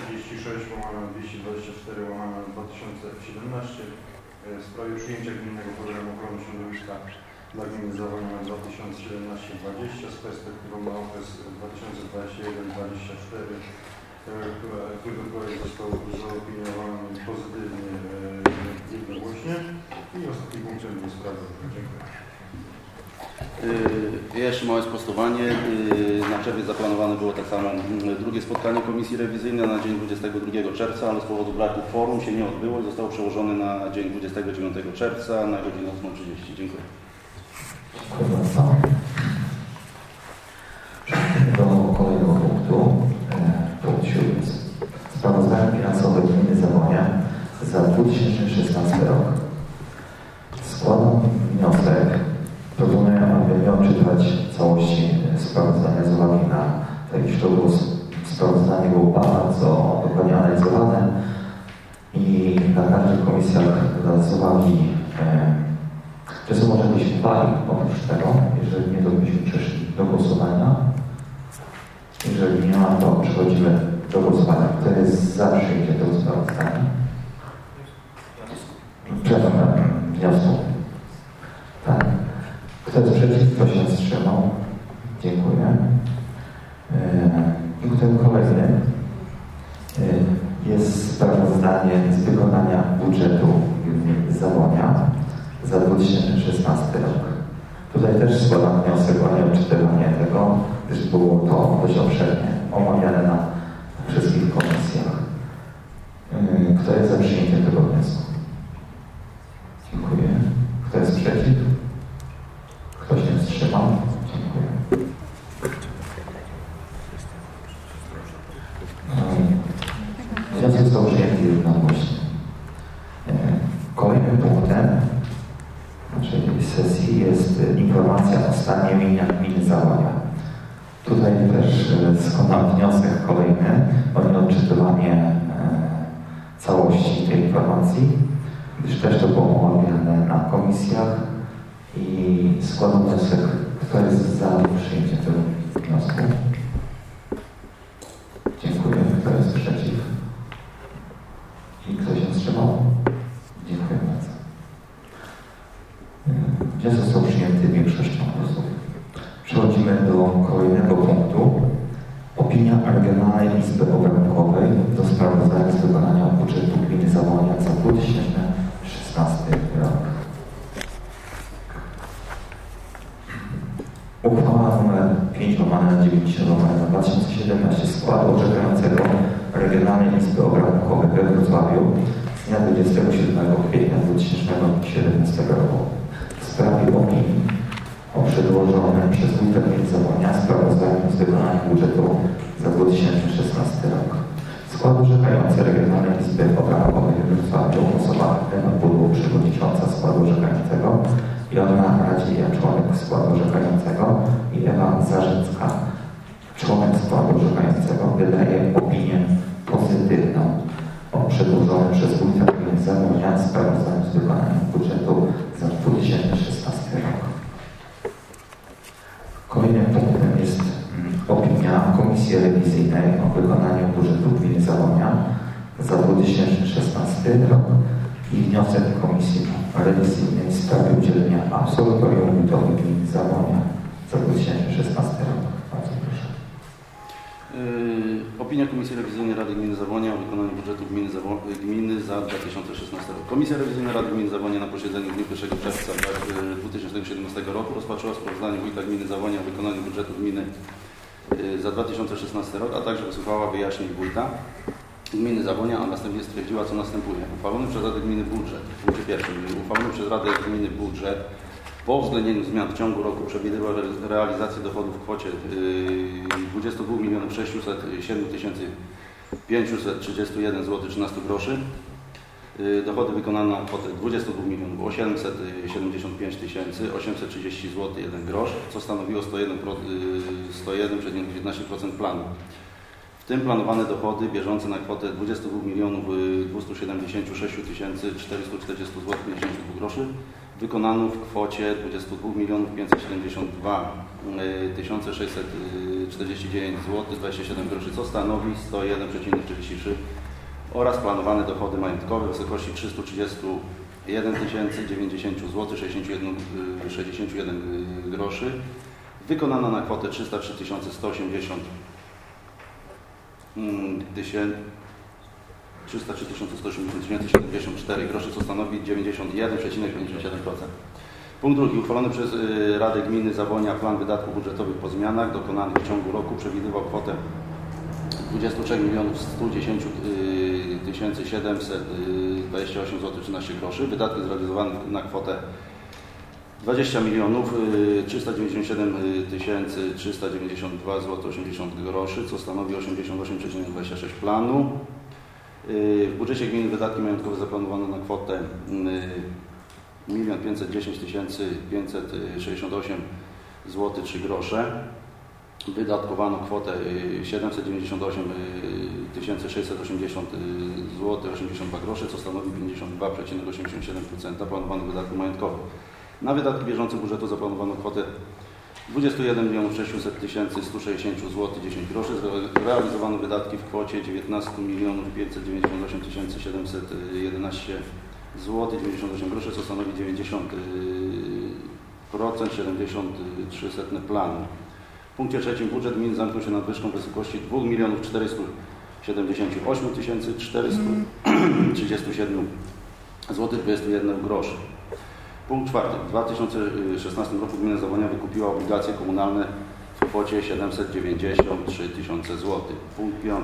36/224/2017 w sprawie przyjęcia Gminnego Programu Ochrony Środowiska dla gminy Zawonia na 2017-2020 z perspektywą na okres 2021-2024, który projekt został zaopiniowany pozytywnie jednogłośnie. I ostatni punkt, czyli sprawy. Dziękuję. Jeszcze małe sprostowanie. Na czerwiec zaplanowane było tak samo drugie spotkanie Komisji Rewizyjnej na dzień 22 czerwca, ale z powodu braku kworum się nie odbyło i zostało przełożone na dzień 29 czerwca na godzinę 8:30. Dziękuję. Dziękuję bardzo. Przechodzimy do kolejnego punktu. Punkt 7. Sprawozdanie finansowe gminy Zawonia za 2016 rok. Składam wniosek. Proponuję, aby nie odczytać całości sprawozdania z uwagi na to, iż to sprawozdanie było bardzo dokładnie analizowane i na każdych komisjach z uwagi, czy są może jakieś uwagi oprócz tego. Jeżeli nie, to byśmy przeszli do głosowania. Jeżeli nie ma, to przechodzimy do głosowania. Kto jest za przyjęciem tego sprawozdania? Przepraszam, wniosku. Tak. Kto jest przeciw? Kto się wstrzymał? Dziękuję. Punktem kolejnym jest sprawozdanie z wykonania budżetu gminy Zawonia za 2016 rok. Tutaj też składam wniosek o nieodczytywanie tego, gdyż było to dość obszernie omawiane na wszystkich komisjach. Kto jest za przyjęciem tego wniosku? Dziękuję. Kto jest przeciw? Kto się wstrzymał? Dziękuję. Wniosek został przyjęty jednomyślnie. Kolejnym punktem naszej sesji jest informacja o stanie mienia gminy Załonia. Tutaj też składam wniosek kolejny o nieodczytywanie całości tej informacji, gdyż też to było omawiane na komisjach i składam wniosek, kto jest za przyjęciem tego wniosku. Dziękuję. Kto jest przeciw? I kto się wstrzymał? Dziękuję bardzo. Wniosek został przyjęty większością głosów. Przechodzimy do kolejnego punktu. Opinia Regionalnej Izby Obrachunkowej do sprawozdania z wykonania budżetu gminy Zawonia za 2016 rok. Uchwała nr 5/90/2017 składu orzekającego Regionalnej Izby Obrachunkowej we Wrocławiu z dnia 27 kwietnia 2017 roku w sprawie opinii o przedłożonym przez Wójta Gminy Zawonia sprawozdaniu z wykonania budżetu za 2016 rok. Skład orzekający Regionalnej Izby Obrachunkowej we Wrocławiu głosowanych na było przewodnicząca składu orzekającego Joanna Radzieja, członek składu orzekającego i Ewa Zarzycka, członek składu orzekającego, wydaje opinię pozytywną o przedłożonym przez Wójta Gminy Zawonia sprawozdaniu z wykonania budżetu za 2016 rok. Kolejnym punktem jest opinia Komisji Rewizyjnej o wykonaniu budżetu gminy Zawonia za 2016 rok i wniosek Komisji Rewizyjnej w sprawie udzielenia absolutorium wójtowi gminy Zawonia za 2016 rok. Bardzo proszę. Opinia Komisji Rewizyjnej Rady Gminy Zawonia o wykonaniu budżetu gminy za 2016 rok. Komisja Rewizyjna Rady Gminy Zawonia na posiedzeniu w dniu 1 czerwca 2017 roku rozpatrzyła sprawozdanie Wójta Gminy Zawonia o wykonaniu budżetu gminy za 2016 rok, a także wysłuchała wyjaśnień Wójta Gminy Zawonia, a następnie stwierdziła, co następuje. Uchwalony przez Radę Gminy budżet, w punkcie pierwszym, uchwalony przez Radę Gminy budżet po uwzględnieniu zmian w ciągu roku przewidywał realizację dochodów w kwocie 22 607 531 zł 13 groszy. Dochody wykonane na kwotę 22 875 830 zł 1 grosz, co stanowiło 101,19% planu. W tym planowane dochody bieżące na kwotę 22 276 440 zł 52 groszy wykonano w kwocie 22 572 649 zł 27 groszy, co stanowi 101,33% oraz planowane dochody majątkowe w wysokości 331 090 zł 61 groszy wykonano na kwotę 303 180 184 groszy, co stanowi 91,57%. Punkt drugi. Uchwalony przez Radę Gminy Zawonia plan wydatków budżetowych po zmianach dokonanych w ciągu roku przewidywał kwotę 23 110 728 zł 13 groszy. Wydatki zrealizowane na kwotę 20 397 392 zł 80 groszy, co stanowi 88,26% planu. W budżecie gminy wydatki majątkowe zaplanowano na kwotę 1 510 568 zł 3 grosze. Wydatkowano kwotę 798 680 zł 82 grosze, co stanowi 52,87% planowanych wydatków majątkowych. Na wydatki bieżące budżetu zaplanowano kwotę 21 600 160 zł 10 groszy. Realizowano wydatki w kwocie 19 598 711 zł 98 groszy, co stanowi 90,73% planu. W punkcie trzecim budżet gminy zamknął się nadwyżką w wysokości 2 478 437 zł 21 groszy. Punkt 4. W 2016 roku gmina Zawonia wykupiła obligacje komunalne w kwocie 793 tysiące złotych. Punkt 5.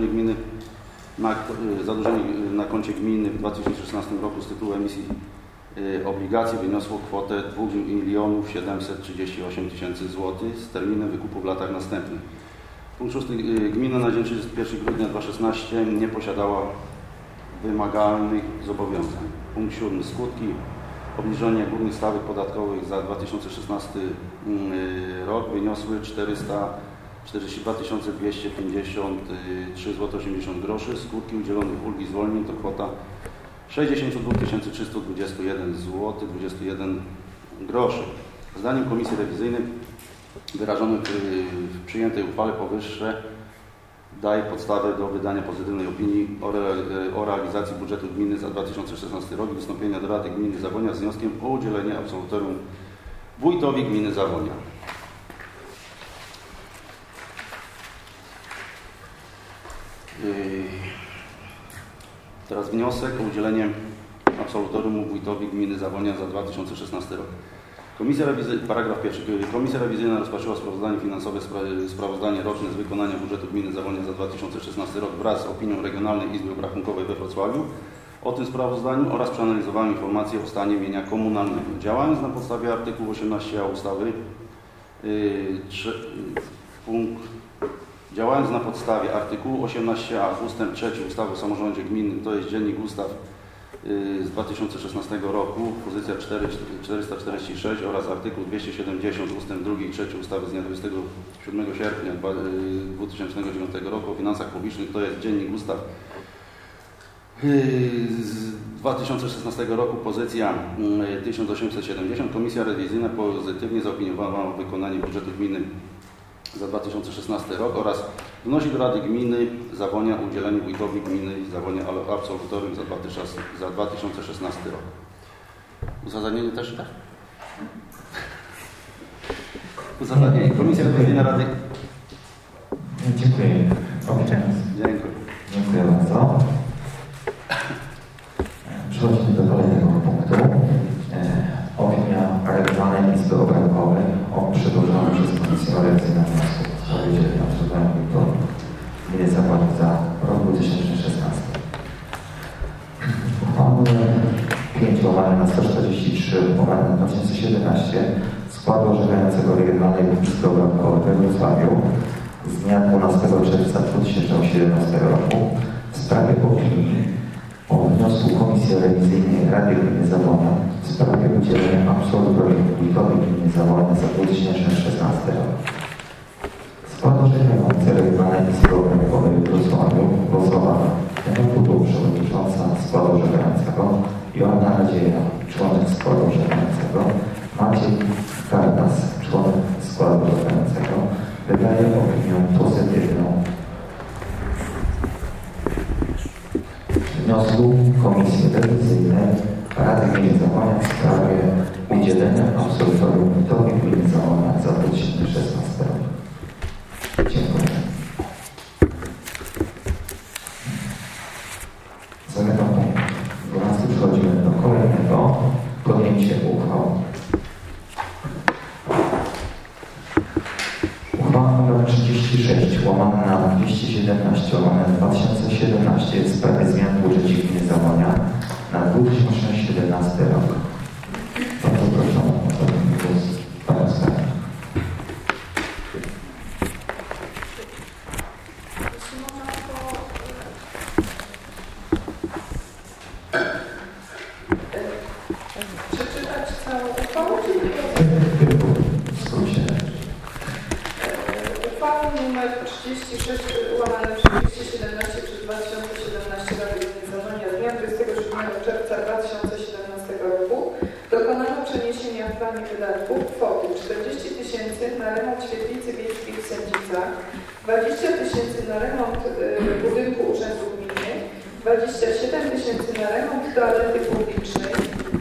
Zadłużenie na koncie gminy w 2016 roku z tytułu emisji obligacji wyniosło kwotę 2 738 tysięcy złotych z terminem wykupu w latach następnych. Punkt 6. Gmina na dzień 31 grudnia 2016 nie posiadała wymagalnych zobowiązań. Punkt 7. Skutki obniżenia górnych stawek podatkowych za 2016 rok wyniosły 442 253,80 zł. Skutki udzielonych ulg i zwolnień to kwota 62 321 zł 21 groszy. Zdaniem Komisji Rewizyjnej wyrażonym w przyjętej uchwale powyższe daje podstawę do wydania pozytywnej opinii o realizacji budżetu gminy za 2016 rok i wystąpienia do Rady Gminy Zawonia z wnioskiem o udzielenie absolutorium wójtowi gminy Zawonia. Teraz wniosek o udzielenie absolutorium wójtowi gminy Zawonia za 2016 rok. Paragraf 1. Komisja rewizyjna rozpatrzyła sprawozdanie finansowe, sprawozdanie roczne z wykonania budżetu gminy Zawonia za 2016 rok wraz z opinią Regionalnej Izby Obrachunkowej we Wrocławiu o tym sprawozdaniu oraz przeanalizowała informacje o stanie mienia komunalnego. Działając na podstawie artykułu 18a ustawy Działając na podstawie artykułu 18a ust. 3 ustawy o samorządzie gminnym, to jest Dziennik Ustaw z 2016 roku, pozycja 446 oraz artykuł 270 ust. 2 i 3 ustawy z dnia 27 sierpnia 2009 roku o finansach publicznych, to jest Dziennik Ustaw z 2016 roku, pozycja 1870. Komisja rewizyjna pozytywnie zaopiniowała wykonanie budżetu gminy za 2016 rok oraz wnosi do Rady Gminy Zawonia o udzielenie wójtowi gminy Zawonia absolutorium za 2016 rok. Uzasadnienie też tak? Uzasadnienie. Komisja Rewizyjna Rady. Dziękuję. Dziękuję. Dziękuję bardzo. Przechodzimy do kolejnego punktu. Opinia Regionalnej Izby Obrachunkowej o przedłożonym przez Komisję Rewizyjną wniosku w sprawie udzielenia absolutorium do gminy Zawonia za rok 2016. Uchwała nr 5 łamane na 143 łamane na 2017 składu orzekającego Regionalnej Izby Obrachunkowej we Wrocławiu z dnia 12 czerwca 2017 roku w sprawie opinii o wniosku Komisji Rewizyjnej Rady Gminy Zawonia w sprawie udzielenia absolutorium wójtowi gminy Zawonia za 2016 rok. Skład orzekający Regionalnej Izby Obrachunkowej w Wrocławiu głosowała Jana Pudu, przewodnicząca składu orzekającego, Joanna Nadzieja, członek składu orzekającego, Maciej Kartas, członek składu orzekającego, wydaje opinię pozytywną wniosku Komisji Rewizyjnej Rady Gminy Zawonia w sprawie udzielenia absolutorium wójtowi gminy Zawonia za 2016 rok. Dziękuję. Zamykam punkt 12. Przechodzimy do kolejnego. Podjęcie uchwał. Uchwała nr 36 łamane na 217 łamane na 2017 w sprawie zmian w budżecie gminy Zawonia na 2017 rok. Bardzo proszę o zabranie głosu Pana Skarbnika. Przeczytać całą uchwałę, czy w skrócie. Uchwała nr 36 łamane na 217 przez 2017 Rady Gminy Zawonia z dnia 27 czerwca 2017 roku dokonano przeniesienia w planie wydatków kwoty 40 000 na remont świetlicy wiejskiej w Sędzicach, 20 000 na remont budynku Urzędu Gminy, 27 000 na remont toalety publicznej,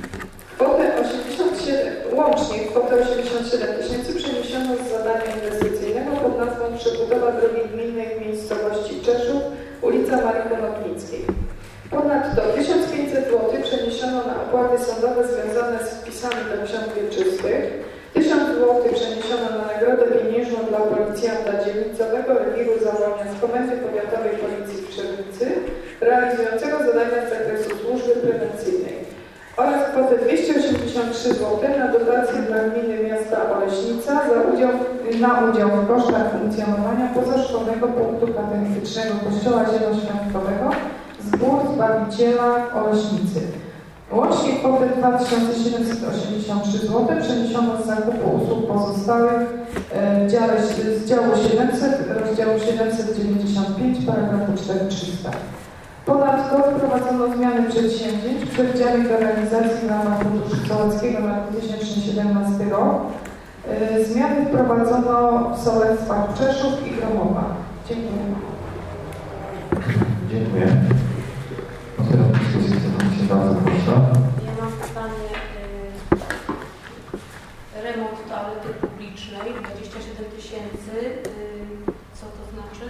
łącznie kwotę 87 000 przeniesiono z zadania inwestycyjnego pod nazwą przebudowa drogi gminnej w miejscowości Czeszów, ulica Marii Konopnickiej. Ponadto 1500 zł przeniesiono na opłaty sądowe związane z wpisami do ksiąg wieczystych. 1000 zł przeniesiono na nagrodę pieniężną dla policjanta dzielnicowego rewiru Zawonia z Komendy Powiatowej Policji w Trzebnicy, realizującego zadania z zakresu służby prewencyjnej, oraz kwotę 283 zł na dotację dla gminy miasta Oleśnica na udział w kosztach funkcjonowania pozaszkolnego punktu katechetycznego Kościoła Zieloświątkowego Zbór Zbawiciela w Oleśnicy. Łącznie kwotę 2783 zł przeniesiono z zakupu usług pozostałych z działu 700, rozdziału 795, paragrafu 4300. Ponadto wprowadzono zmiany przedsięwzięć w przedziale do realizacji w ramach Funduszu Sołeckiego na 2017 rok. Zmiany wprowadzono w sołectwach Czeszów i Gromowa. Dziękuję. Dziękuję. Otwieram dyskusję z komisji. Bardzo proszę. Ja mam pytanie. Remont toalety publicznej 27 000. Co to znaczy?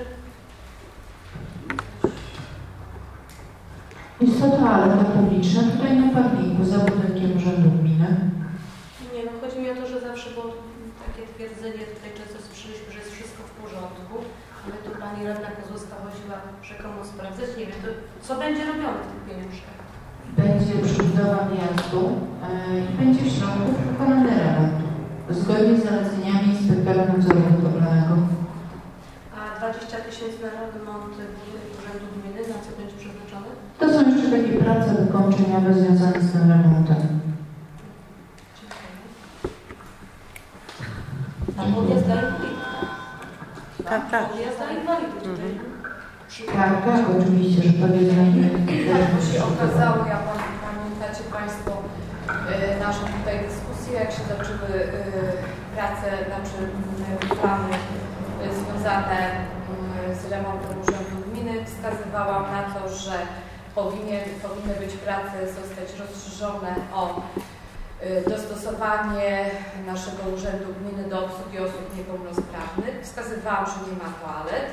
Jest to toaleta publiczna tutaj na parkingu za budynkiem Urzędu Gminy. Nie, no chodzi mi o to, że zawsze było takie twierdzenie, tutaj często słyszeliśmy, że jest wszystko w porządku, ale tu pani radna Kozłowska chodziła rzekomo sprawdzać. Nie wiem, to co będzie robione w tych pieniążkach? Będzie przebudowa wjazdu i będzie w środku wykonany remont, zgodnie z zaleceniami inspektora nadzoru budowlanego. A 20 000 na remont Urzędu Gminy, na co będzie przeznaczone? To są jeszcze takie prace wykończeniowe związane z tym remontem. A podjazd dla inwalidów? Tak, tak. Podjazd dla inwalidów tutaj. Tak, oczywiście, że powiedzieli. Tak, bo się okazało, pamiętacie Państwo naszą tutaj dyskusję, jak się zaczęły prace, plany związane z remontem Urzędu Gminy, wskazywałam na to, że powinny być prace zostać rozszerzone o dostosowanie naszego Urzędu Gminy do obsługi osób niepełnosprawnych. Wskazywałam, że nie ma toalet.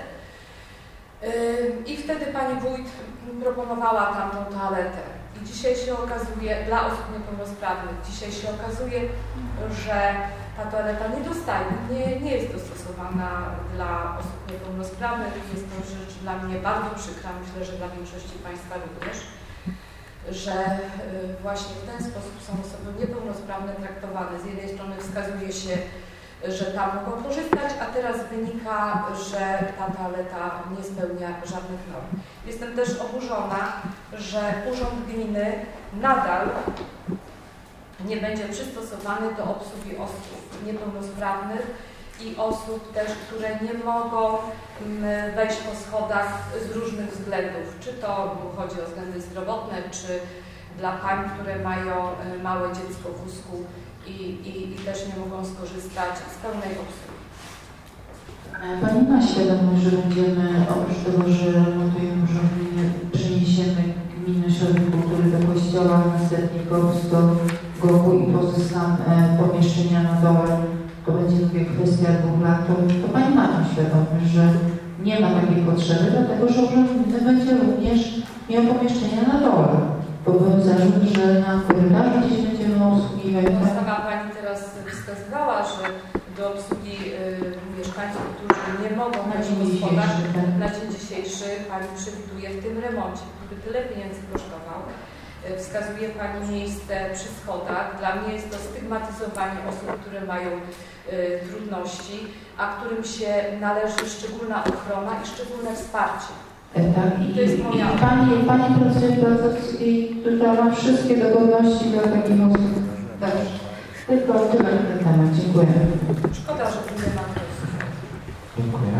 I wtedy pani wójt proponowała tamtą toaletę. I dzisiaj się okazuje, dla osób niepełnosprawnych, dzisiaj się okazuje, że ta toaleta nie jest dostosowana dla osób niepełnosprawnych. Jest to rzecz dla mnie bardzo przykra, myślę, że dla większości Państwa również, że właśnie w ten sposób są osoby niepełnosprawne traktowane. Z jednej strony wskazuje się, że tam mogą korzystać, a teraz wynika, że ta toaleta nie spełnia żadnych norm. Jestem też oburzona, że Urząd Gminy nadal nie będzie przystosowany do obsługi osób niepełnosprawnych i osób też, które nie mogą wejść po schodach z różnych względów. Czy to chodzi o względy zdrowotne, czy dla pań, które mają małe dziecko w wózku i też nie mogą skorzystać z pełnej obsługi. Pani ma świadomość, że będziemy, oprócz tego, że remontujemy Urząd Gminy, przeniesiemy Gminny Ośrodek Kultury do Kościoła na Setnikowsko, Gochu i pozyskamy pomieszczenia na dole. To będzie mówię kwestia 2 lat. To Pani ma tą świadomość, że nie ma takiej potrzeby, dlatego że Urząd Gminy będzie również miał pomieszczenia na dole. Bo był zarzut, że na korytarzu gdzieś będziemy obsługiwać. Sama Pani teraz wskazywała, że do obsługi mieszkańców, którzy nie mogą wejść po schodach, na dzień dzisiejszy Pani przewiduje w tym remoncie, który tyle pieniędzy kosztował. Wskazuje Pani miejsce przy schodach. Dla mnie jest to stygmatyzowanie osób, które mają trudności, a którym się należy szczególna ochrona i szczególne wsparcie. Tak, to jest moja Pani pracuje w placówce, która ma wszystkie dogodności dla takich osób. Dobrze. Tylko tyle na ten temat. Dziękuję. Szkoda, że tu nie ma głosu. Dziękuję.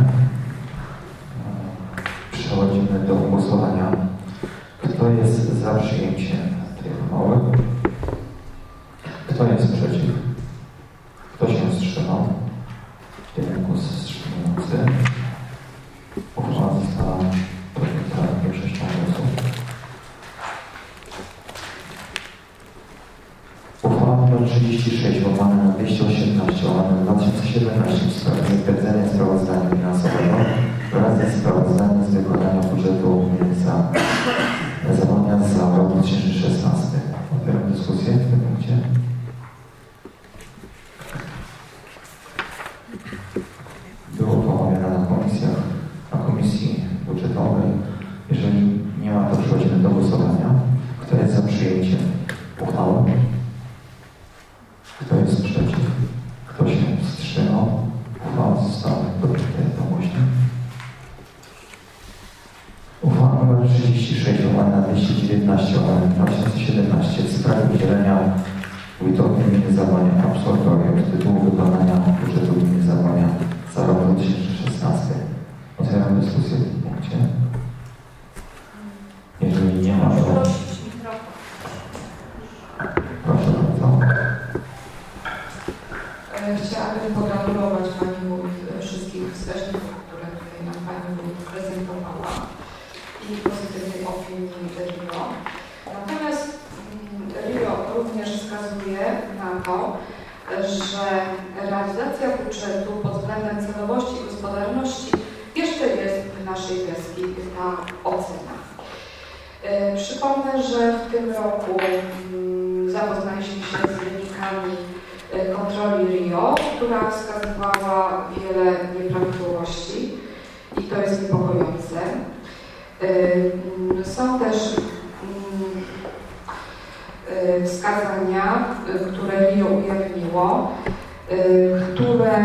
Przechodzimy do głosowania. Kto jest za przyjęciem tej uchwały? Kto jest przeciw? Kto się wstrzymał? Jeden głos wstrzymujący. Uchwała została podjęta większością głosów. Uchwała nr 36 łamane na 218 łamane na 2017 w sprawie zatwierdzenia sprawozdania finansowego oraz sprawozdania z wykonania budżetu gminy Zawonia za rok 2016. 2019 oraz 2017 w sprawie udzielenia wójtowi gminy Zawonia absolutorium z tytułu wykonania budżetu gminy Zawonia za rok 2016. Otwieram dyskusję w tym punkcie. Jeżeli nie ma, to proszę bardzo. Chciałabym pogratulować Pani Wójt wszystkich wskaźników, które tutaj nam Pani Wójt prezentowała i pozytywnej opinii RIO. Natomiast RIO również wskazuje na to, że realizacja budżetu pod względem celowości i gospodarności jeszcze jest w naszej gestii na ocena. Przypomnę, że w tym roku zapoznaliśmy się z wynikami kontroli RIO, która wskazywała wiele nieprawidłowości i to jest niepokojące. Są też wskazania, które RIO ujawniło, które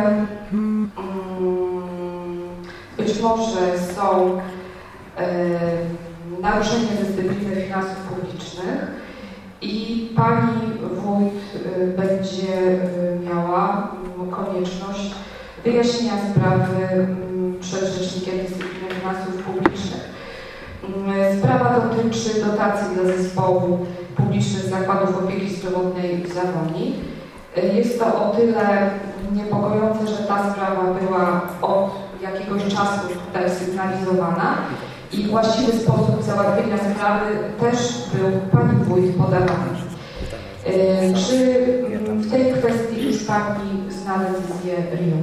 być może są naruszeniem dyscypliny finansów publicznych i Pani Wójt będzie miała konieczność wyjaśnienia sprawy przed Rzecznikiem Dyscypliny Finansów Publicznych. Sprawa dotyczy dotacji dla zespołu publicznych zakładów opieki zdrowotnej w Zawoni. Jest to o tyle niepokojące, że ta sprawa była od jakiegoś czasu tutaj sygnalizowana i właściwy sposób załatwienia sprawy też był Pani Wójt podawany. Czy w tej kwestii już Pani zna decyzję RIO?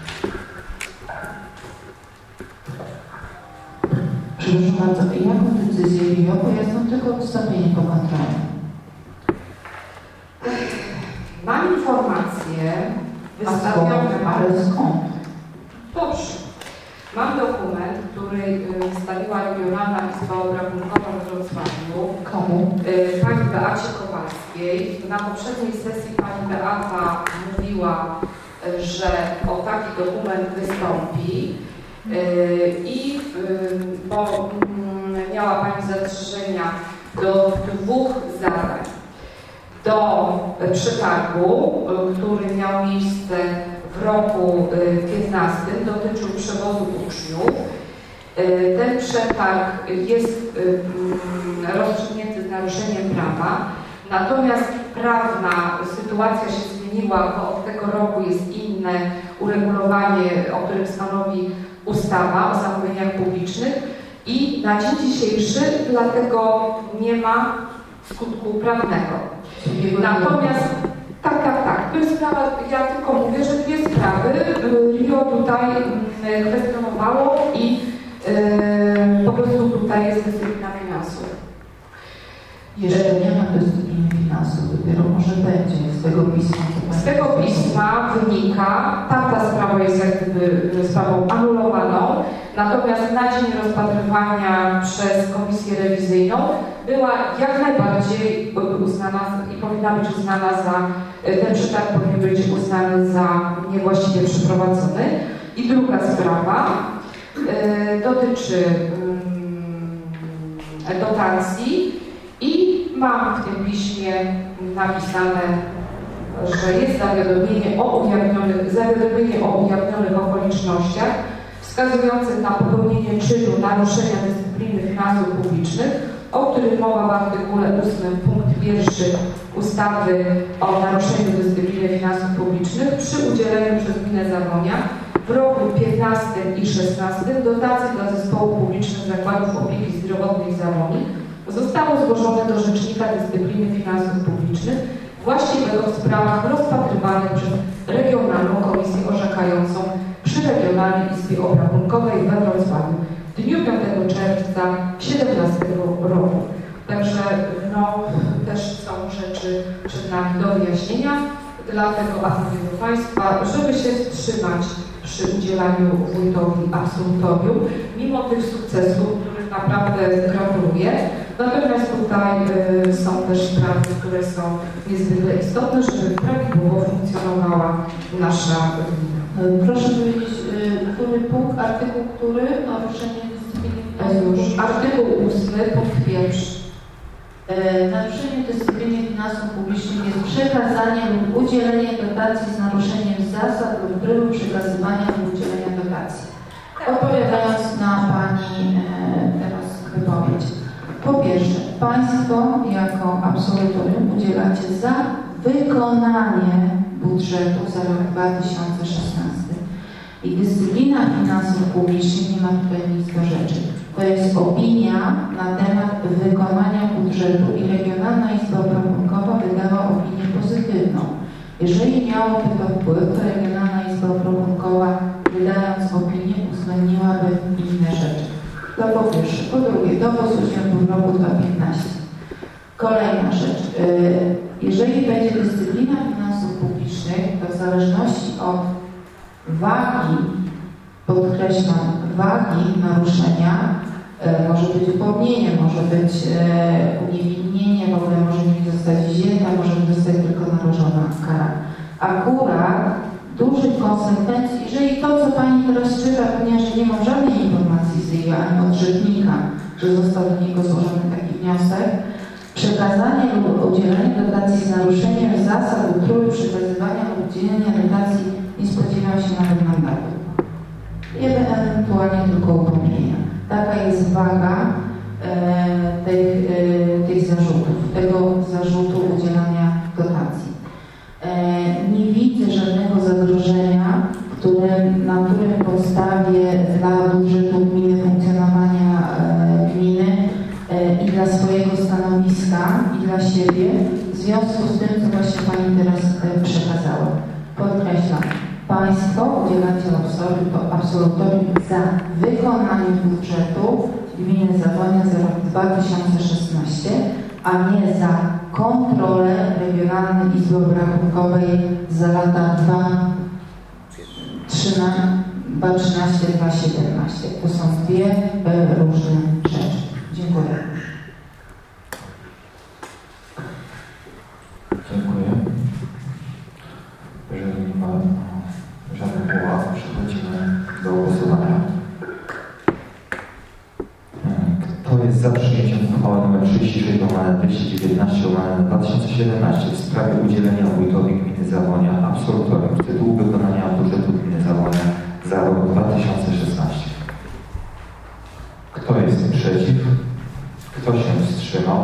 Przepraszam bardzo, jaką decyzję RIO? Bo ja znam tylko wystąpienie po kontroli. Mam informacje wystawione. Ale skąd? Dobrze. Mam dokument, który wystawiła Regionalna Izba Obrachunkowa we Wrocławiu. Komu? Pani Beacie Kowalskiej. Na poprzedniej sesji Pani Beata mówiła, że o taki dokument wystąpi bo miała Pani zastrzeżenia do 2 zadań. Do przetargu, który miał miejsce w roku 2015, dotyczył przewozu uczniów. Ten przetarg jest rozstrzygnięty z naruszeniem prawa, natomiast prawna sytuacja się zmieniła, bo od tego roku jest inne uregulowanie, o którym stanowi ustawa o zamówieniach publicznych i na dzień dzisiejszy dlatego nie ma skutku prawnego. Natomiast tak, to jest sprawa, ja tylko mówię, że 2 sprawy RIO tutaj kwestionowało i po prostu tutaj jest dyscyplina finansów. Jeszcze nie ma dyscypliny finansów, dopiero może będzie z tego pisma. Z tego pisma wynika, tamta sprawa jest jak gdyby sprawą anulowaną, natomiast na dzień rozpatrywania przez komisję rewizyjną była jak najbardziej uznana i powinna być uznana za, ten przetarg powinien być uznany za niewłaściwie przeprowadzony. I druga sprawa dotyczy dotacji i mam w tym piśmie napisane, że jest zawiadomienie o ujawnionych okolicznościach wskazujących na popełnienie czynu naruszenia dyscypliny finansów publicznych, o którym mowa w artykule 8 punkt 1 ustawy o naruszeniu dyscypliny finansów publicznych przy udzieleniu przez gminę Zawonia w roku 15 i 16 dotacji dla zespołu publicznych zakładów opieki zdrowotnej w Zawoni zostało zgłoszone do Rzecznika Dyscypliny Finansów Publicznych właściwego w sprawach rozpatrywanych przez Regionalną Komisję Orzekającą przy Regionalnej Izbie Obrachunkowej we Wrocławiu w dniu 5 czerwca 2017 roku. Także też są rzeczy przed nami do wyjaśnienia, dlatego apeluję do Państwa, żeby się wstrzymać przy udzielaniu wójtowi absolutorium, mimo tych sukcesów, których naprawdę gratuluję. Natomiast tutaj są też sprawy, które są niezwykle istotne, żeby prawidłowo funkcjonowała nasza gmina. Proszę powiedzieć, który punkt, artykuł, który naruszenie dyscypliny finansów? Artykuł 8, punkt 1. Naruszenie dyscypliny finansów publicznych jest przekazanie lub udzielenie dotacji z naruszeniem zasad lub trybu przekazywania lub udzielenia dotacji. Odpowiadając na Pani teraz wypowiedź. Po pierwsze, Państwo jako absolutorium udzielacie za wykonanie budżetu za rok 2016. I dyscyplina finansów publicznych nie ma tutaj nic do rzeczy. To jest opinia na temat wykonania budżetu i Regionalna Izba Obrachunkowa wydała opinię pozytywną. Jeżeli miałoby to wpływ, to Regionalna Izba Obrachunkowa, wydając opinię, uwzględniłaby inne rzeczy. To po pierwsze. Po drugie, dowóz udziału w roku 2015. Kolejna rzecz. Jeżeli będzie dyscyplina finansów publicznych, to w zależności od wagi, podkreślam, wagi naruszenia, może być upomnienie, może być uniewinnienie, w ogóle może nie zostać wzięta, może zostać tylko nałożona kara. Akurat dużych konsekwencji, jeżeli to, co Pani teraz czyta, ponieważ nie mam żadnej informacji z jej ani od rzecznika, że został do niego złożony taki wniosek, przekazanie lub udzielenie dotacji z naruszeniem zasad lub trybu przekazywania lub udzielenia dotacji nie spodziewał się nawet mandatu. Ewentualnie tylko upomnienia. Taka jest waga tych zarzutów, tego zarzutu udzielania dotacji. Nie widzę żadnego zagrożenia, na którym podstawie dla budżetu gminy, funkcjonowania gminy i dla swojego stanowiska i dla siebie, w związku z tym, co właśnie Pani teraz przekazała. Podkreślam, Państwo udzielacie absolutorium za wykonanie budżetu gminy Zawonia za rok 2016, a nie za kontrolę Regionalnej Izby Obrachunkowej za lata 2013-2017. To są dwie różne rzeczy. Dziękuję. Dziękuję. Jeżeli nie ma żadnych uwag, przechodzimy do głosowania. Kto jest za przyjęciem uchwały nr 36/219/2017 w sprawie udzielenia wójtowi gminy Zawonia absolutorium z tytułu wykonania budżetu gminy Zawonia za rok 2016? Kto jest przeciw? Kto się wstrzymał?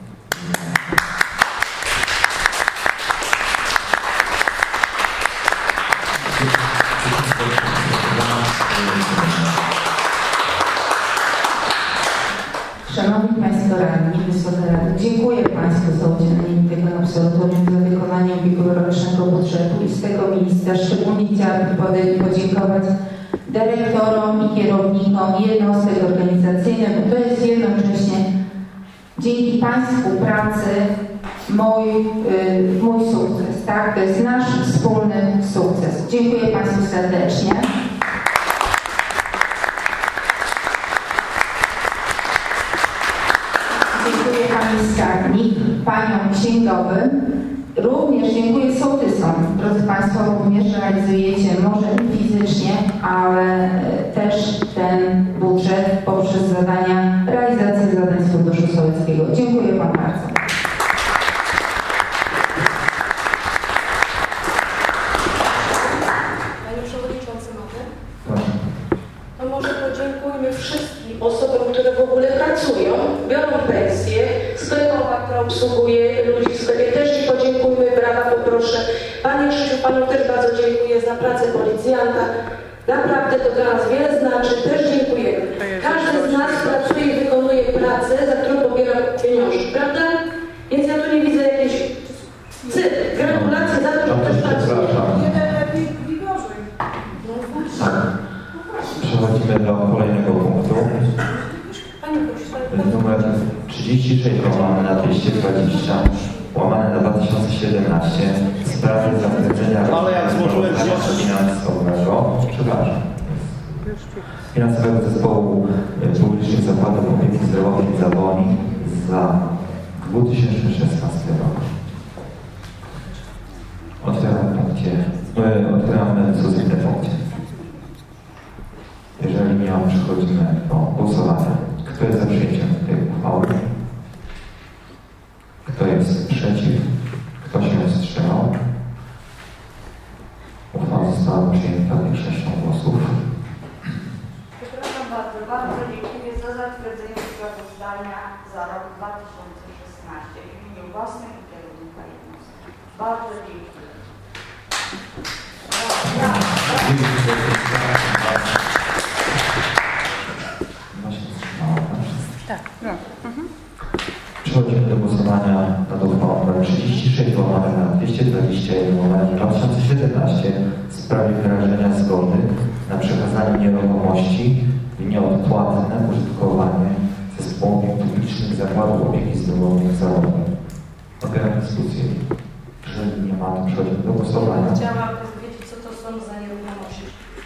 Szanowni Państwo Radni, Wysoka Rado, dziękuję Państwu za udzielenie mi tego absolutorium za wykonanie ubiegłorocznego budżetu i z tego miejsca szczególnie chciałabym podziękować dyrektorom i kierownikom jednostek organizacyjnych, bo to jest jednocześnie dzięki Państwu pracy mój sukces, tak? To jest nasz wspólny sukces. Dziękuję Państwu serdecznie. Dziękuję Pani Skarbnik, Paniom Księgowym. Również dziękuję sołtysom. Drodzy Państwo, również realizujecie może fizycznie, ale też ten budżet poprzez zadania, realizację zadań z Funduszu Sołeckiego. Dziękuję Wam bardzo. Panie Przewodniczący, mogę? To może podziękujmy wszystkim osobom, które w ogóle pracują, biorą pensję, sklepowa, która obsługuje ludzi w sklepie. Też podziękujmy, brawa poproszę. Panie Krzysiu, Panu też bardzo dziękuję za pracę policjanta. Naprawdę to dla nas wiele znaczy. Też dziękujemy. Każdy z nas pracuje i wykonuje pracę, za którą pobiera pieniążki, prawda? Więc ja tu nie widzę jakiejś gratulacje za to, że ktoś pracuje. Przechodzimy do kolejnego punktu. Numer 36/220/2017 w sprawie zatwierdzenia finansowego zespołu publicznych zakładów opieki zdrowotnej Zawoni za 2016 rok. Otwieram dyskusję w punkcie. Jeżeli nie ma, przechodzimy do głosowania. Kto jest za przyjęciem tej uchwały? bardzo dziękuję za zatwierdzenie sprawozdania za rok 2016 w imieniu własnym i kierownika jednostki. Bardzo dziękuję. Tak. Przechodzimy do głosowania nad uchwałą nr 36 łamane na 221 łamane 2017 w sprawie wyrażenia zgody na przekazanie nieruchomości w nieodpłatne użytkowanie zespołom publicznych zakładów opieki zdrowotnej zawodowej. Otwieram dyskusję. Jeżeli nie ma, to przechodzimy do głosowania. Chciałam powiedzieć, co to są za nieruchomości.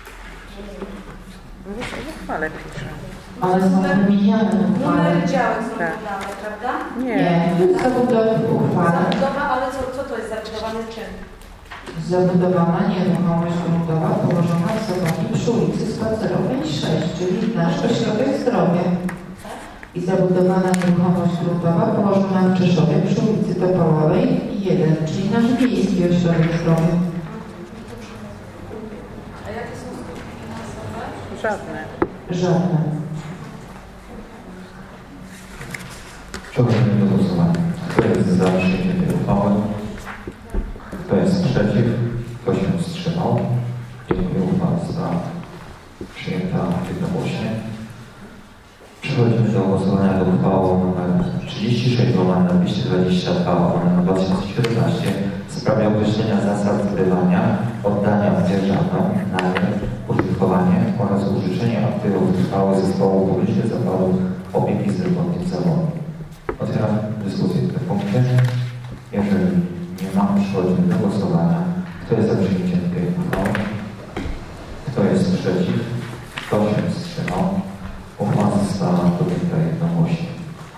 Ale piszę. One są wymieniane w uchwale. Numery działek są podane, prawda? Nie, zabudowa w uchwale. Zabudowa, ale co to jest zabudowane czym? Zabudowana nieruchomość gruntowa położona w Sopocie przy ulicy Spacerowej 6, czyli nasz ośrodek zdrowia. I zabudowana nieruchomość gruntowa położona w Czeszowie przy ulicy Topolowej 1, czyli nasz miejski ośrodek zdrowia. A jakie są skutki finansowe? Żadne. Żadne. Przechodzimy do głosowania. Kto jest za przyjęciem tej uchwały? Kto jest przeciw? Kto się wstrzymał? Dziękuję. Uchwała została przyjęta jednogłośnie. Przechodzimy do głosowania nad uchwałą nr 36 łamane na 222 łamane na 2017 w sprawie określenia zasad zbywania, oddania w dzierżawę, najem, użytkowanie oraz użyczenie aktywów trwałych zespołu publicznych zakładów opieki zdrowotnej w zawodzie. Otwieram dyskusję w tym punkcie. Jeżeli nie ma, przechodzimy do głosowania. Kto jest za przyjęciem tej uchwały? Kto jest przeciw? Kto się wstrzymał? Uchwała została podjęta jednogłośnie.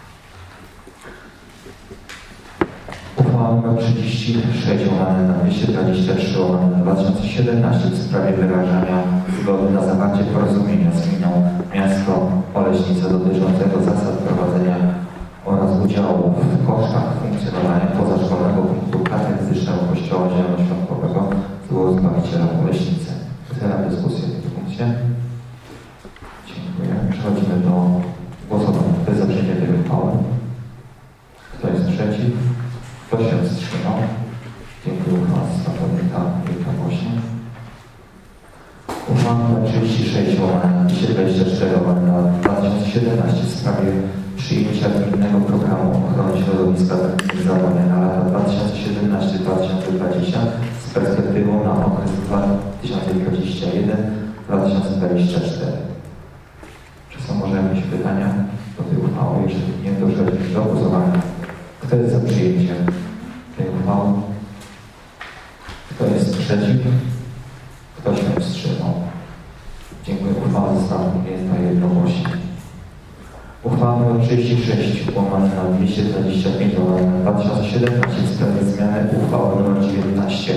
Uchwała nr 36 łamane na 223 łamane na 2017 w sprawie wyrażania zgody na zawarcie porozumienia z gminą miasto Oleśnica dotyczącego zasad prowadzenia oraz udziału w kosztach funkcjonowania pozaszkolnego punktu katechezycznego Kościoła Zielonoświątkowego z głosu Zbawiciela w Oleśnicy. Otwieram dyskusję w tym punkcie. Dziękuję. Przechodzimy do głosowania. Kto jest za przyjęciem tej uchwały? Kto jest przeciw? Kto się wstrzymał? Dziękuję. Uchwała została podjęta jednogłośnie. Uchwała nr 36 łamane na 224 łamane na 2017 w sprawie przyjęcia gminnego programu ochrony środowiska zawodowania na lata 2017-2020 z perspektywą na okres 2021-2024. Czy są może jakieś pytania do tej uchwały? Jeżeli nie, to przechodzimy do głosowania. Kto jest za przyjęciem tej uchwały? Kto jest przeciw? Kto się wstrzymał? Dziękuję. Uchwała została podjęta jednogłośnie. Uchwała nr 36 łamane na 225 łamane na 2017 w sprawie zmiany uchwały nr 19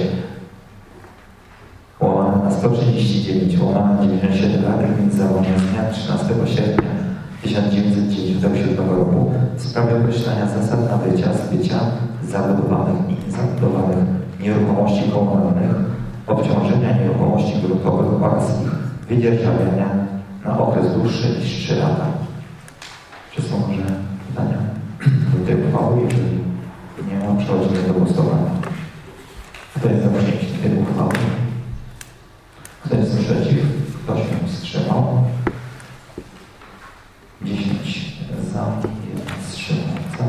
łamane na 139 łamane na 97 Rady Gminy Zawonia z dnia 13 sierpnia 1997 roku w sprawie określenia zasad nabycia, zbycia zabudowanych i niezabudowanych nieruchomości komunalnych, obciążenia nieruchomości gruntowych oraz ich wydzierżawiania na okres dłuższy niż 3 lata. Czy są może pytania do tej uchwały? Jeżeli nie ma, przechodzimy do głosowania. Kto jest za przyjęciem tej uchwały? Kto jest przeciw? Kto się wstrzymał? 10 za, 1 wstrzymająca.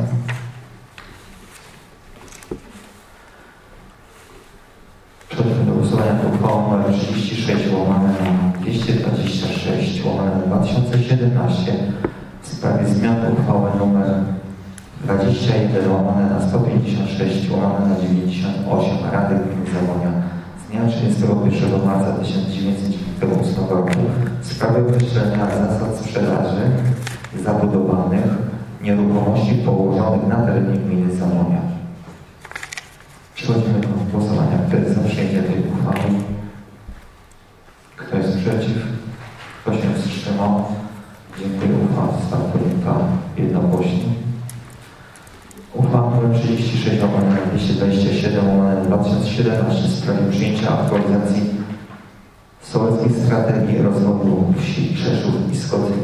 Przechodzimy do głosowania nad uchwałą nr 36 łamane na 226 łamane na 2017 w sprawie zmiany uchwały nr 21 łamane na 156 łamane na 98 Rady Gminy Zawonia z dnia 31 marca 1998 roku w sprawie określenia zasad sprzedaży zabudowanych nieruchomości położonych na terenie gminy Zawonia. Przechodzimy do głosowania. Kto jest za przyjęciem tej uchwały? Kto jest przeciw? Kto się wstrzymał? Dziękuję. Uchwała została podjęta jednogłośnie. Uchwała nr 36 łamane na 227 łamane na 2017 w sprawie przyjęcia aktualizacji sołeckiej strategii rozwoju wsi Czeszów i Skocji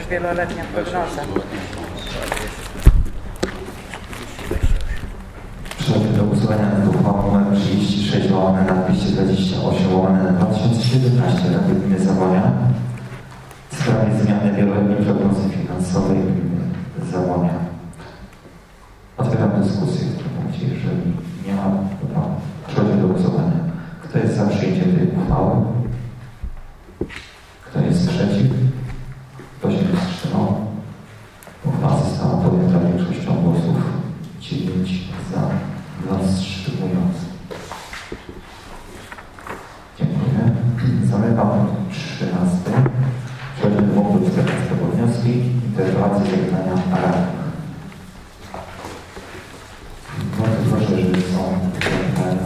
wieloletnia prognoza. Przechodzimy do głosowania nad uchwałą nr 36 łamane na 228 łamane na 2017 Rady Gminy Zawonia w sprawie zmiany wieloletniej prognozy finansowej Gminy Zawonia. Otwieram dyskusję w tym punkcie. Jeżeli nie ma, to przechodzimy do głosowania. Kto jest za przyjęciem tej uchwały? Kto jest przeciw? Kto się wstrzymał? Uchwała została podjęta większością głosów 9 za, 2 wstrzymując. Dziękuję. Zamykam punkt 13. Przechodzimy do punktu 14. Wnioski, interpelacje, zapytania radnych. Bardzo proszę, jeżeli są pytania.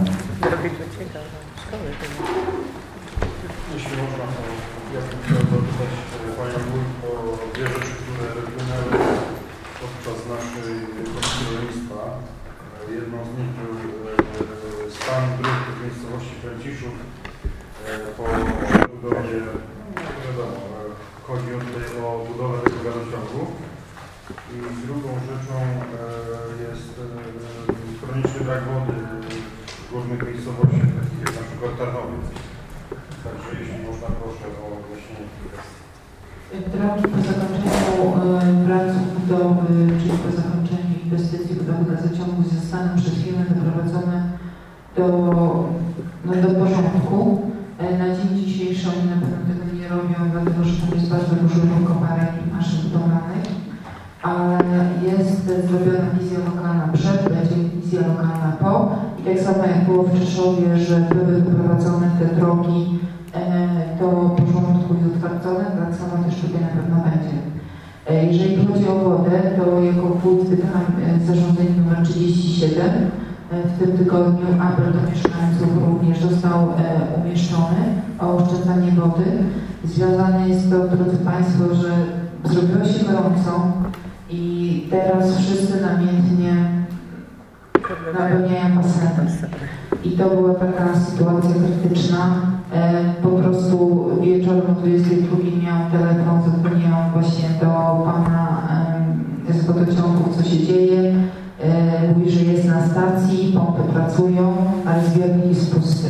Jeśli można, to ja bym chciał zapytać Panią Wójt o dwie rzeczy, które wynęły podczas naszej Komisji Rolnictwa. Jedną z nich był stan dróg w miejscowości Kręciszów po budowie, wiadomo, chodzi tutaj o budowę tego gazociągu. I drugą rzeczą jest chroniczny brak wody w różnych miejscowościach, takich jak na przykład Tarnowiec. Także jeśli można, proszę o wyjaśnienie tych kwestii. Drogi po zakończeniu prac budowy, czyli po zakończeniu inwestycji budowy gazociągu zostaną przez firmę doprowadzone do porządku. Na dzień dzisiejszy oni na pewno tego nie robią, dlatego że tam jest bardzo dużo koparek i maszyn budowlanych, ale jest zrobiona wizja lokalna przed, będzie wizja lokalna po i tak samo jak było w Czeszowie, że były wyprowadzone te drogi do porządku i utwardzone, tak samo też tutaj na pewno będzie. Jeżeli chodzi o wodę, to jako wójt wydałam zarządzenie nr 37. W tym tygodniu apel do mieszkańców również został umieszczony o oszczędzanie wody. Związane jest to, drodzy Państwo, że zrobiło się gorąco i teraz wszyscy namiętnie napełniają baseny. I to była taka sytuacja krytyczna. Po prostu wieczorem o 22 miałam telefon, zadzwoniłam właśnie do pana z wodociągów, co się dzieje. Mówi, że jest na stacji, pompy pracują, ale zbiornik jest pusty.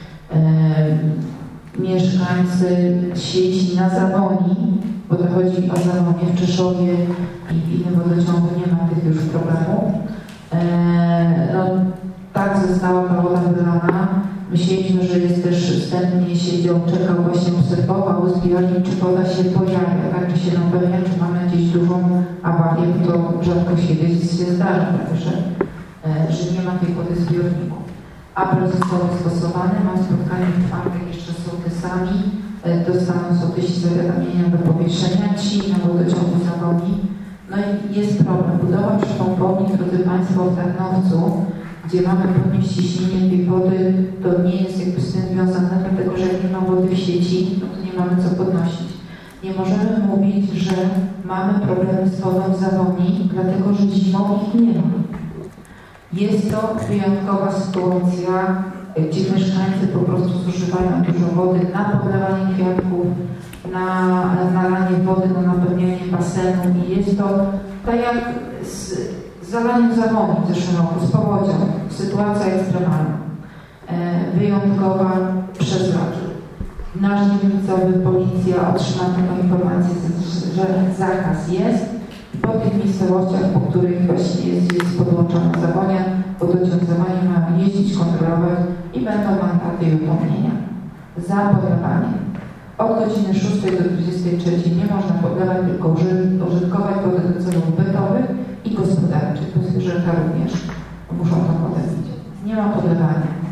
Mieszkańcy sieci na Zawoni, bo to chodzi o Zawonię w Czeszowie i innym wodociągu, nie ma tych już problemów. No, tak została ta woda wylana. Myśleliśmy, że jest też wstępnie siedział, czekał, właśnie obserwował zbiornik, czy woda się pojawia, tak, czy się napełnia, czy mamy gdzieś dużą awarię, bo to rzadko się zdarza, także, że nie ma tej wody w zbiorniku. Apel został stosowany, mam spotkanie w czwartek jeszcze z sołtysami, dostaną sołtysi zawiadomienia do powieszenia, ci na wodociągu Zawoni. No i jest problem. Budowa przypompowni, drodzy Państwo, w Tarnowcu, gdzie mamy podnieść ciśnienie tej wody, to nie jest jakby z tym związane, dlatego że jak nie ma wody w sieci, no to nie mamy co podnosić. Nie możemy mówić, że mamy problemy z wodą w Zawoni, dlatego że zimą ich nie ma. Jest to wyjątkowa sytuacja, gdzie mieszkańcy po prostu zużywają dużo wody na podlewanie kwiatków, na nalanie wody, na napełnianie basenu i jest to tak jak z zalaniem Zawoni w zeszłym roku, z powodzią, sytuacja ekstremalna, wyjątkowa przez laki. Nasz dzielnicowy, policja otrzyma taką informację, że zakaz jest i po tych miejscowościach, po których właśnie jest podłączona Zawonia, wodociąg Zawonia mają jeździć, kontrolować i będą mandaty i upomnienia za podlewanie. Od godziny 6 do 23 nie można podlewać, tylko użytkować wody do celów bytowych i gospodarczych, bo zwierzęta również muszą tą wodę pić. Nie ma podlewania.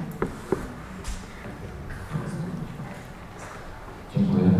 Dziękuję.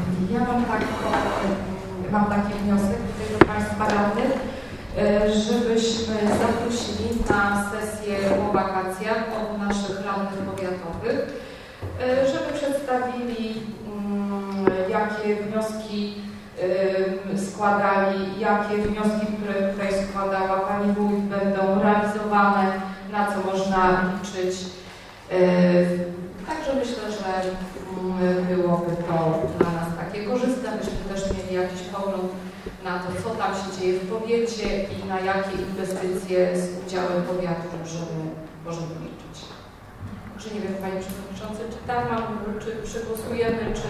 Mam taki wniosek do Państwa radnych, żeby na sesję po wakacjach od naszych radnych powiatowych, żeby przedstawili, jakie wnioski składali, jakie wnioski, które tutaj składała Pani Wójt, będą realizowane, na co można liczyć. Także myślę, że byłoby to dla nas takie korzystne, byśmy też mieli jakiś pogląd na to, co tam się dzieje w powiecie i na jakie inwestycje z udziałem powiatu możemy liczyć. Także nie wiem, Panie Przewodniczący, czy tam czy przegłosujemy, czy...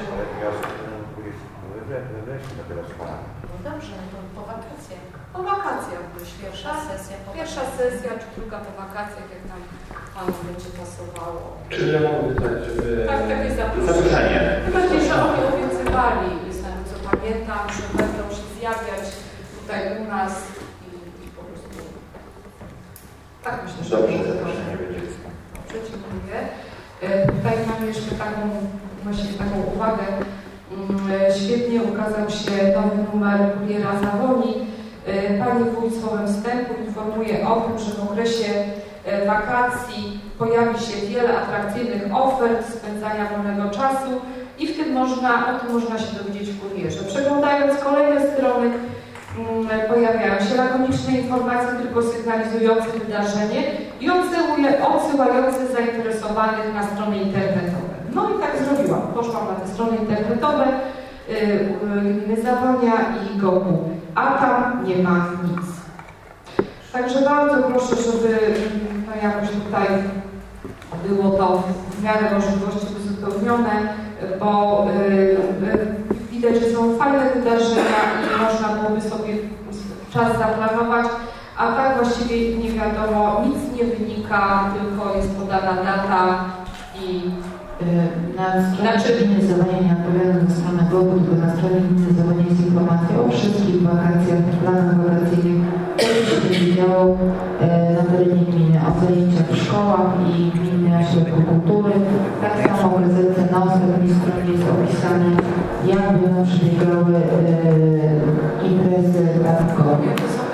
No dobrze, no to po wakacjach. Po wakacjach myślę. Pierwsza sesja, czy druga po wakacjach, jak nam Panu będzie pasowało. Czy ja mogę pytać, żeby... Tak, takie zaproszenie. Tym bardziej, że oni obiecywali, z tego co pamiętam, że będą się zjawiać tutaj u nas i po prostu... Tak myślę, że... Dobrze, zaproszenie będzie. Dziękuję. Tutaj mam jeszcze taką uwagę. Świetnie ukazał się nowy numer Kuriera Zawoni. Pani Wójt słowem wstępu informuje o tym, że w okresie wakacji pojawi się wiele atrakcyjnych ofert spędzania wolnego czasu i o tym można się dowiedzieć w Kurierze. Przeglądając kolejne strony, pojawiają się lakoniczne informacje tylko sygnalizujące wydarzenie i odsyłające zainteresowanych na strony internetowe. No i tak zrobiłam. Poszłam na te strony internetowe gminy Zawonia i GOP-u, a tam nie ma nic. Także bardzo proszę, żeby jakoś tutaj było to w miarę możliwości uzupełnione, bo widać, że są fajne wydarzenia i można byłoby sobie czas zaplanować, a tak właściwie nie wiadomo, nic nie wynika, tylko jest podana data i na stronie gminy Zawonia nie odpowiadam na stronę GOP-u, tylko na stronie gminy Zawonia jest informacja o wszystkich wakacjach, planach wakacyjnych, co się działo na terenie gminy, o zajęciach w szkołach i gminnej ośrodku kultury. Tak samo w gazetce na ostatniej stronie jest opisane, jak będą przebiegały imprezy targowe.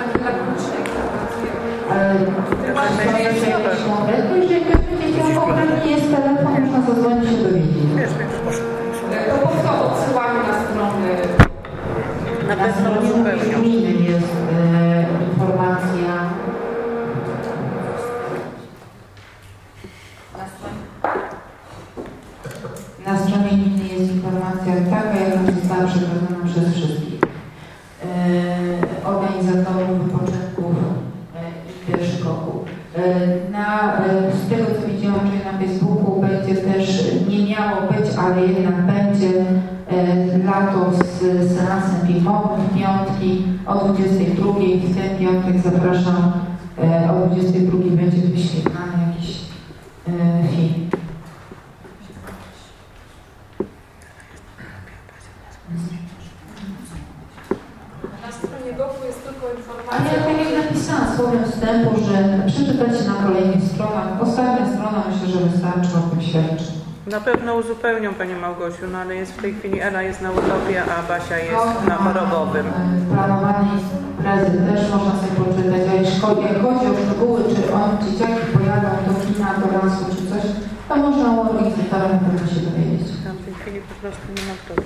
Jeżeli ktoś będzie chciał konkretnie jest telefon, można zadzwonić się dowiedzieć. To po co odsyłamy na strony? Na stronie gminy jest informacja. Na stronie gminy jest informacja taka, jaka została przekazana przez wszystkich organizatorów wypoczynków i też szkoły. Z tego co widziałam, że na Facebooku będzie też, nie miało być, ale jednak będzie lato z seansem filmowym w piątki o 22. W ten piątek zapraszam, o 22. będzie wyświetlany jakiś film. Na stronie GOP-u jest tylko informacja. Ale ja tak jak napisałam słowem wstępu, że przeczytacie na kolejnych stronach. Ostatnia strona myślę, że wystarczy, o tym świadczy. Na pewno uzupełnią Pani Małgosiu, no ale jest w tej chwili Ela jest na urlopie, a Basia jest na chorobowym. Planowany imprezy też można sobie poczytać, a jeśli chodzi o szczegóły, czy dzieciaki pojadą do kina, do lasu, czy coś, to można u organizatora na pewno się dowiedzieć. Tam w tej chwili po prostu nie ma kto.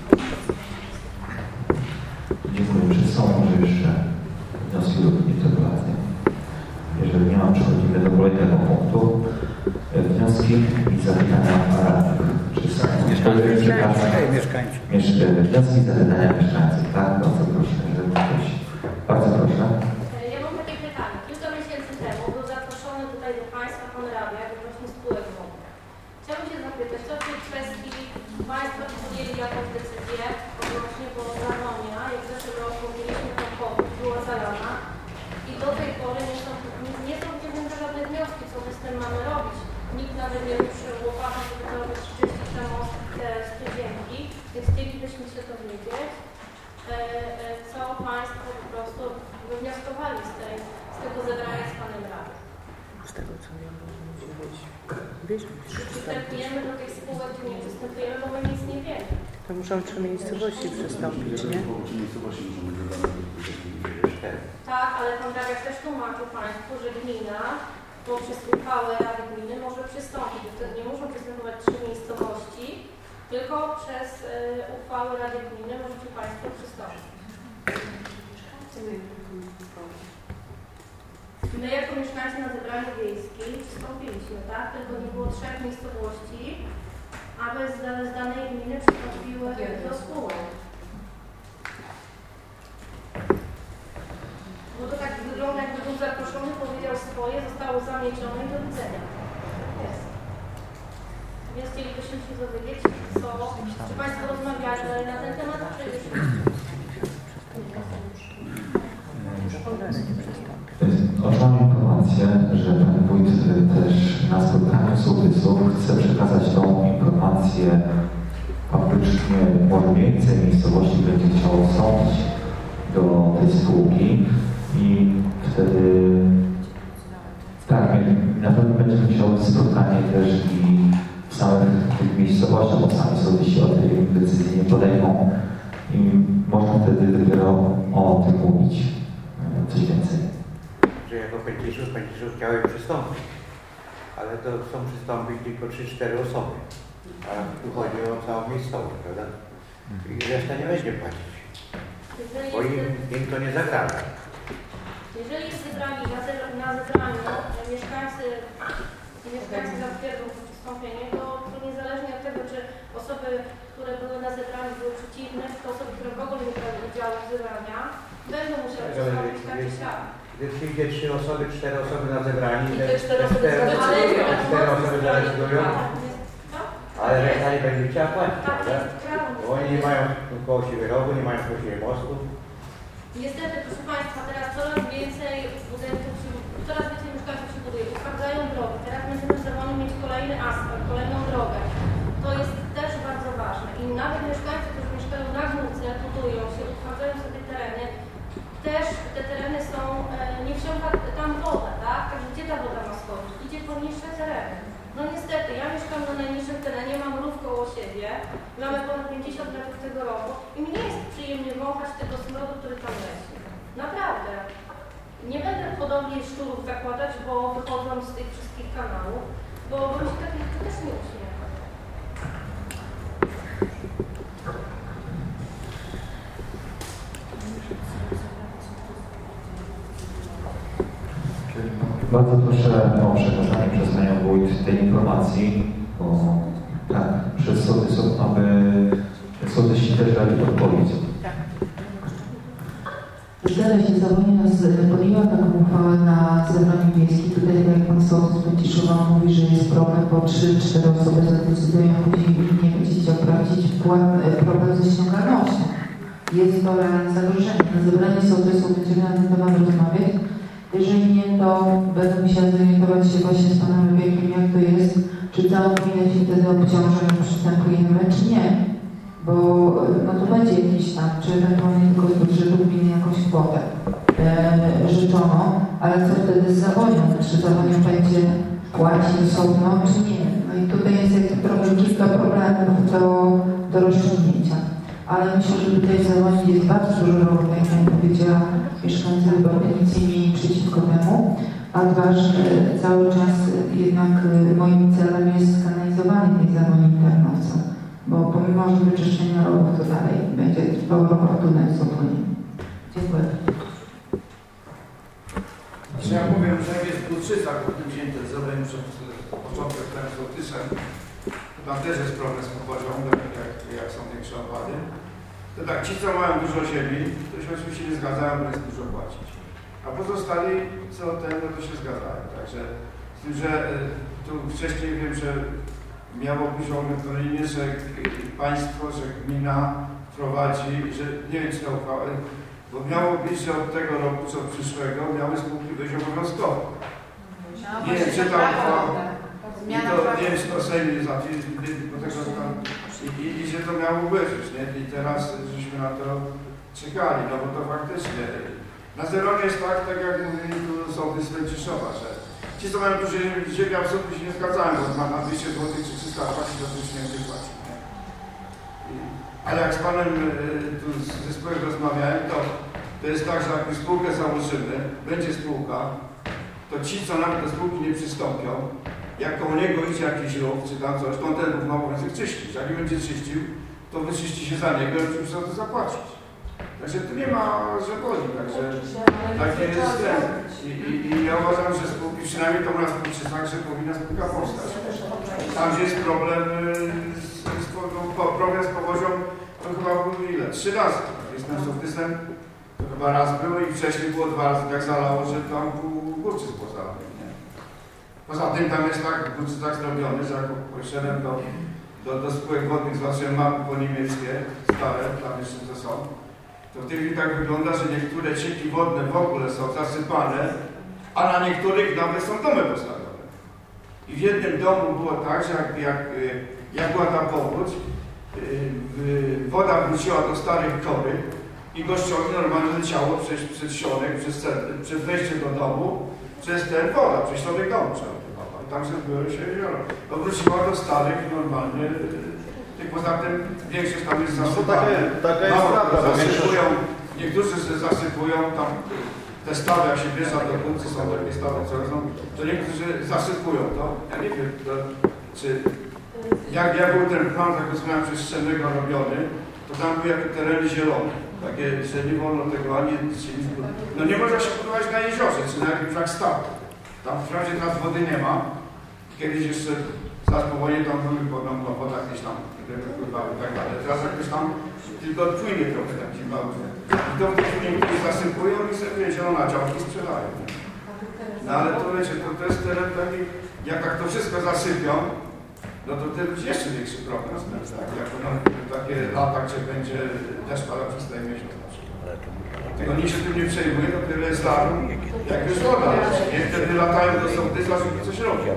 Dziękuję. Czy są może jeszcze wnioski lub interpelacje? Jeżeli nie ma, przechodzimy do kolejnego punktu. Wnioski i zapytania radnych. Czy są mieszkańców? Wnioski i zapytania mieszkańców. Tak, bardzo proszę. Bardzo proszę. Ja mam takie pytanie. Kilka miesięcy temu był zaproszony tutaj do Państwa pan Rabiak odnośnie spółek wodnych. Chciałabym się zapytać, co w tej kwestii Państwo podjęli jakąś decyzję odnośnie, bo Zawonia, jak w zeszłym roku mieliśmy tam powód, była zalana i do tej pory nie są wyciągnięte żadne wnioski, co my z tym mamy robić. Nikt nawet nie ruszył łopatą, żeby to robić rzeczywiście z tydzienki, więc chcielibyśmy się dowiedzieć, co Państwo po prostu wywnioskowali z tego zebrania z Panem Radem. Z tego co wiem, musi być. Czy przystępujemy do tych spółek, czy nie przystępujemy, bo my nic nie wiemy. To muszą 3 miejscowości przystąpić, nie? 3 miejscowości możemy wybrać. Tak, ale pan Drabiak też tłumaczył Państwu, że gmina poprzez uchwałę Rady Gminy może przystąpić. Wtedy nie muszą przystępować 3 miejscowości, tylko przez uchwałę Rady Gminy możecie Państwo przystąpić. My jako mieszkańcy na zebraniu wiejskim przystąpiliśmy, tak? Tylko nie było 3 miejscowości, aby z danej gminy przystąpiły do spółek. Bo to tak wygląda, jakby był zaproszony, powiedział swoje, zostało zamiecione i do widzenia. Tak jest. Więc chcielibyśmy się dowiedzieć, czy Państwo rozmawiali na ten temat, czy już Otrzymałem informację, że pan wójt też na spotkaniu sołtysów chce przekazać tą informację faktycznie może więcej miejscowości będzie chciało wstąpić do tej spółki i wtedy tak, na pewno będziemy chciały spotkanie też i w samych tych miejscowościach, bo sami sołtysi o tej decyzji nie podejmą i można wtedy dopiero o tym mówić coś więcej. Że jako Pędziszów chciały przystąpić, ale to chcą przystąpić tylko 3-4 osoby, a tu chodzi o całą miejscowość, prawda? I reszta nie będzie płacić, bo im to nie zagraża. Jeżeli zebrani na zebraniu mieszkańcy zatwierdzą to przystąpienie, to niezależnie od tego, czy osoby, które były na zebraniu były przeciwne, czy to osoby, które w ogóle nie brały udziału w zebrania, będą musiały przystąpić tak czy siak. Gdy przyjdzie 3 osoby, 4 osoby na zebranie, I te 4 osoby zarejestrują, ale reszta nie będzie chciała płacić, prawda? Bo oni nie mają koło siebie rogu, nie mają koło siebie mostu. Niestety, proszę Państwa, teraz coraz więcej budynków, coraz więcej mieszkańców się buduje, utwardzają drogi. Teraz będziemy w Zawonie mieć kolejny asfalt, kolejną drogę. To jest też bardzo ważne. I nawet mieszkańcy, którzy mieszkają na górce, budują się, utwardzają sobie tereny, też te tereny są, nie wsiąka tam woda, tak? Także gdzie ta woda ma schodzić? Idzie po niższe tereny. No niestety, ja mieszkam na najniższym terenie, mam rów koło siebie, mamy ponad 50 metrów tego roku i mi nie jest przyjemnie wąchać tego smrodu, który tam leci. Naprawdę. Nie będę podobnie szczurów zakładać, bo wychodzą z tych wszystkich kanałów, bo mi się takich to też nie uśmiecha. Bardzo proszę o przekazanie przez panią wójt tej informacji, bo tak, przez sołtysów, aby sołtysi też dali odpowiedź. Zgadza się, Zawonia podjęła taką uchwałę na zebraniu wiejskim. Tutaj, jak pan sołtys Pędziszowa mówi, że jest problem, bo 3-4 osoby zadecydują, później nie będzie chciał sprawdzić problem ze ściągalnością. Jest to realne zagrożenie. Na zebraniu sołtysów będziemy na ten temat rozmawiać. Jeżeli nie, to będę musiała zorientować się właśnie z panem Lewiakiem, jak to jest, czy całą gminę się wtedy obciąża, jak przystępujemy, czy nie. Bo no to będzie jakiś tam, czy ewentualnie tylko z budżetu gminy jakąś kwotę życzoną, ale co wtedy z Zawonią? Czy Zawonia będzie płacić osobno, czy nie? No i tutaj jest trochę kilka problemów do rozstrzygnięcia. Ale myślę, że tutaj w Zawodzi jest bardzo dużo roboty, jak pani powiedziała, mieszkańcy chyba nic nie mieli przeciwko temu, a dwa, że cały czas jednak moim celem jest skanalizowanie tej Zawodzi Tarnowca, bo pomimo wyczyszczenia rowów to dalej będzie trwał ratunek w Soponie. Dziękuję. Ja powiem, że jak jest w Budczycach wzięte zebranie przed początek z sołtysem, tam też jest problem z powodzią, jak są większe opady. To tak, ci co mają dużo ziemi, to się oczywiście nie zgadzają, bo jest dużo płacić. A pozostali, co no to się zgadzają. Także z tym, że tu wcześniej wiem, że miało być tą linię, że państwo, że gmina prowadzi, że nie wiem czy to uchwałę, bo miało być, że od tego roku, co przyszłego, miały spółki być obowiązkowe. Nie wiem, czy ta uchwała, nie wiem, czy to Sejm nie zatwierdził, bo tego tam, i że to miało być, nie? I teraz żeśmy na to czekali, no bo to faktycznie. Na zeronie jest tak jak mówili tu sołtys Pędziszowa, że ci, co mają duże ziemi, absolutnie się nie zgadzają, bo ma na 200 zł czy 300 płacić, to już nie będzie płacić. Ale jak z panem tu z zespołem rozmawiałem, to To jest tak, że jak my spółkę założymy, będzie spółka, to ci, co nawet do spółki nie przystąpią, jak koło niego idzie jakiś ruch, czy tam coś, to on ten ruch ma obowiązek czyścić. Jak nie będzie czyścił, to wyczyści się za niego i musi za to zapłacić. Także tu nie ma żadnego, także takie jest ten. I ja uważam, że spółki, przynajmniej to u nas w Bulczycach, że powinna spółka powstać. Tam, gdzie jest problem z powozią, to chyba było ile? 3 razy. Jestem sołtysem, to chyba raz było i wcześniej było 2 razy tak zalało, że tam był Bulczyc pozalany. Poza tym tam jest tak w Bulczycach zrobiony, że jak poszedłem do spółek wodnych, zobaczyłem mapy po niemieckie, stare, tam jeszcze to są. To w tej chwili tak wygląda, że niektóre cieki wodne w ogóle są zasypane, a na niektórych nawet są domy postawione. I w jednym domu było tak, że jak była ta powódź, woda wróciła do starych koryt i gościowi normalnie leciało przez sionek, przez wejście do domu, przez ten woda, przez środek domu trzeba. I tam zbyło się jezioro. To wróciła do starych i normalnie. Poza tym większość tam jest zasypana. Taka jest prawda. Zasypują, niektórzy zasypują tam te stawy, jak się bierze do punkty, są takie stawy, co są, to niektórzy zasypują to. Ja nie wiem, czy jak był ten plan, tak rozmawiam przestrzennego robiony, to tam były jakieś tereny zielone. Takie, że nie wolno tego ani nic. No nie można się budować na jeziorze, czy na jakimś tak stawu. Tam wprawdzie teraz wody nie ma. Kiedyś jeszcze zaraz po wojnie tam były po wodach gdzieś tam wypływały i tak dalej. Teraz jakoś tam tylko płynie trochę tam zimbały. I to w tej chwili niektórzy zasypują i sobie zielona działki sprzedają. No ale to wiecie, to jest teren taki, jak to wszystko zasypią, no to wtedy będzie jeszcze większy problem. Tak? Jak takie lata, gdzie będzie deszcz pada przez ten miesiąc na przykład. Tylko nikt się tym nie przejmuje, to tyle jest lat, jak już woda. I wtedy latają do sołtysa, żeby coś robią.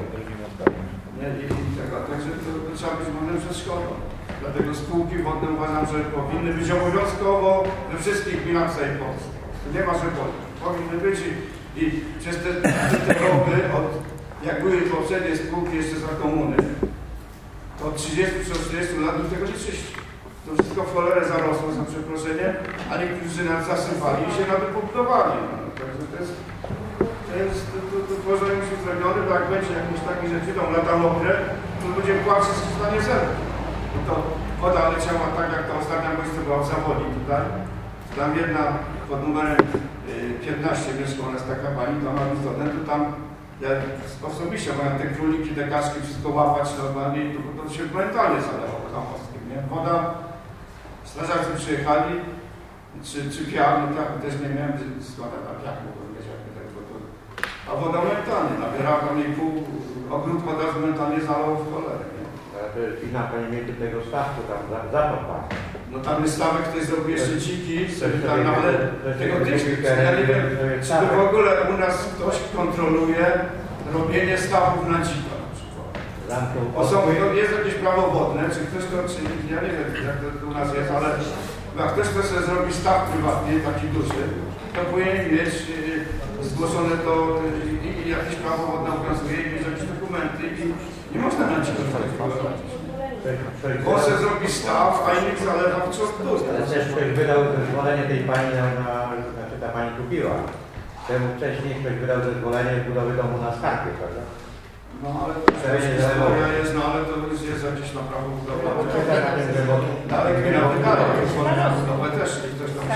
Także to trzeba być wodnym przez szkołę. Dlatego spółki wodne uważam, że powinny być obowiązkowo we wszystkich gminach całej Polski. Nie ma, że powinny być i przez te roky, jak były poprzednie spółki jeszcze za komuny, to od 30 lat nikt tego nie czyści. To wszystko w cholerę zarosło, za przeproszenie, a niektórzy nas zasypali i się nawet pobudowali. Także to tworzenie musi zrobione, bo jak będzie jakieś takie rzeczy, tam lata mokre, to ludzie płaczą, że stanie zero. No to woda leciała tak, jak ta ostatnia gość była w Zawoli tutaj. Tam jedna pod numerem 15 mieszkała, ona jest taka pani, tam ma wizodę, to tam ja osobiście mają te króliki, te kaszki, wszystko łapać normalnie i to się mentalnie zalewało tam mostkiem, nie? Woda, strażacy przyjechali, czy piach, no piachu też nie miałem, składać na piach, bo wiecie, jak tego, a woda mentalnie, nabierała tam jej pół, ogród woda mentalnie zalał w cholerę, nie? Ale to jest wina, panie mnie, tego stawku tam za to pan. No tam jest stawek, ktoś zrobił jeszcze dziki, tak, no, ale tego typu, ja nie wiem, czy to w ogóle u nas ktoś kontroluje robienie stawów na dzika na przykład. Jest jakieś prawo wodne, czy ktoś to, czy ja nie wiem, jak to u nas jest, ale jak ktoś chce sobie zrobić staw prywatnie, taki duży, to powinien mieć zgłoszone to i jakieś prawo wodne obowiązuje i mieć jakieś dokumenty i nie można na dzika prowadzić. Bo se zrobi staw, a innych zalewa w czas duży. Ale też ktoś wydał zezwolenie tej pani, znaczy ta pani kupiła. Temu wcześniej ktoś wydał zezwolenie budowy domu na skarpie, prawda? No ale to jest, no ale to już jest jakieś na prawo budowane. Ale gmina wydała zezwolenia budowę też, jeśli ktoś tam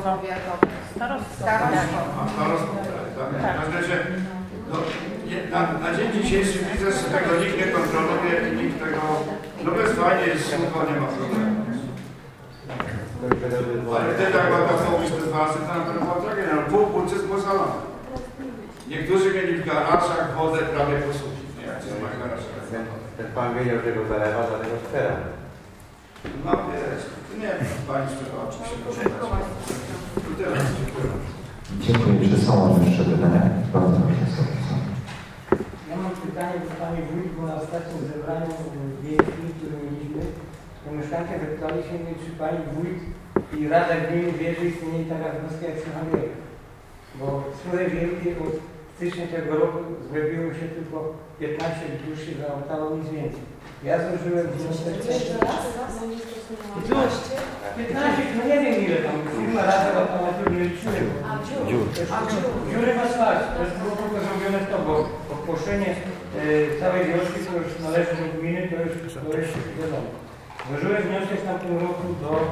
Starostwo, tak? W każdym razie, na dzień dzisiejszy widzę, że tego nikt nie kontroluje i nikt tego... No bez fajnie jest słucho, nie ma problemu. Ale wtedy jak ma tak mówić te 2 razy, to na pewno było takie, no pół Bulczyc było zalane. Niektórzy mieli w garażach wodę prawie po suchu. Ten pan wiedział, że go zalewa, dlatego wspiera. No wiesz, nie wiem, pani szczerze, oczywiście. Dziękuję. Czy są jeszcze pytania? Bardzo proszę. Ja mam pytanie do pani wójt, bo na ostatnim zebraniu wiejskim, które mieliśmy, to mieszkanka zapytali się mnie, czy pani wójt i Rada Gminy wie, że istnieje taka jednostka jak Sychawiera. Bo słuchaj wielkie od stycznia tego roku zrobiło się tylko 15 duszy, zaotało nic więcej. Ja złożyłem wniosek. Jeszcze raz? 15, no nie wiem ile tam, firma razem automatu nie liczyłem. Dziury w asfalcie, to jest było tylko zrobione w to, bo pokoszenie całej wioski, to już należy do gminy, to już wiadomo. Złożyłem wniosek na tym roku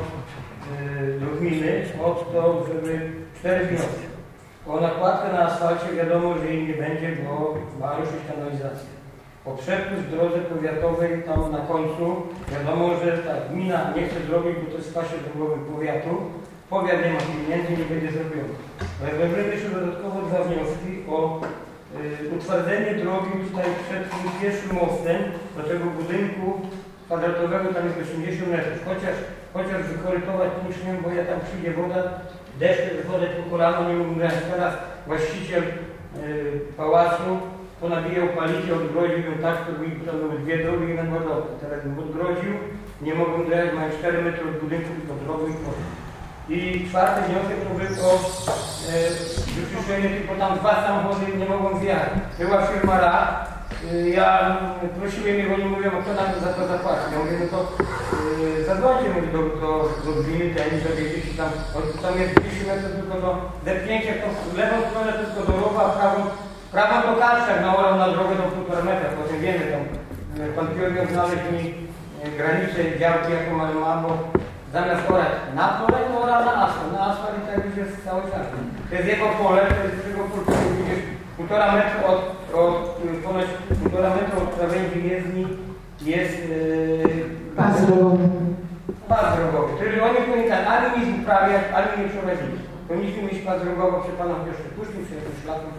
do gminy o to, żeby 4 wnioski. O nakładkę na asfalcie wiadomo, że jej nie będzie, bo ma ruszyć kanalizację. Po przepust w drodze powiatowej tam na końcu wiadomo, że ta gmina nie chce zrobić, bo to jest w pasie drogowym powiatu. Powiat nie ma pieniędzy, nie będzie zrobione. Ale złożyłem jeszcze dodatkowo 2 wnioski o utwardzenie drogi tutaj przed tym pierwszym mostem do tego budynku kwadratowego, tam jest 80 metrów. Chociaż wykorytować muszę, bo ja tam przyjdzie woda, deszcz, wodę po kolano, nie mógł grać. Teraz właściciel pałacu ponabijał paliki, odgrodził ją tak, to były 2 drogi i jedna droga. Teraz ją odgrodził, nie mogą grać, mają 4 metry od budynku, tylko drogą i potem. I 4. wniosek to był o wyczyszczenie, tylko tam 2 samochody nie mogą wjechać. Była firma RA, ja prosiłem ich, oni mówią, kto nam za to zapłaci. Ja mówię, no to zadzwońcie do gminy, żeby gdzieś tam jest 200 metrów tylko do zepchnięcia, w lewą stronę tylko do rowa, prawą do Karszak, naorał na drogę do 1,5 metra, potem wiemy, tam pan Piotr znaleźć mi granicę działki, jaką ma, bo zamiast orać na pole, to ora na asfalt i tak już jest cały czas. To jest jego pole, to jest jego pole, widzisz, 1,5 metra ponoć 1,5 metra od krawędzi jezdni jest pas drogowy. Pas drogowy. Czyli oni powinni tak, ani nic uprawiać, ani nie prowadzili. Powinniśmy mieć pas drogowy, przy panach jeszcze puścił się jakimś szlakiem.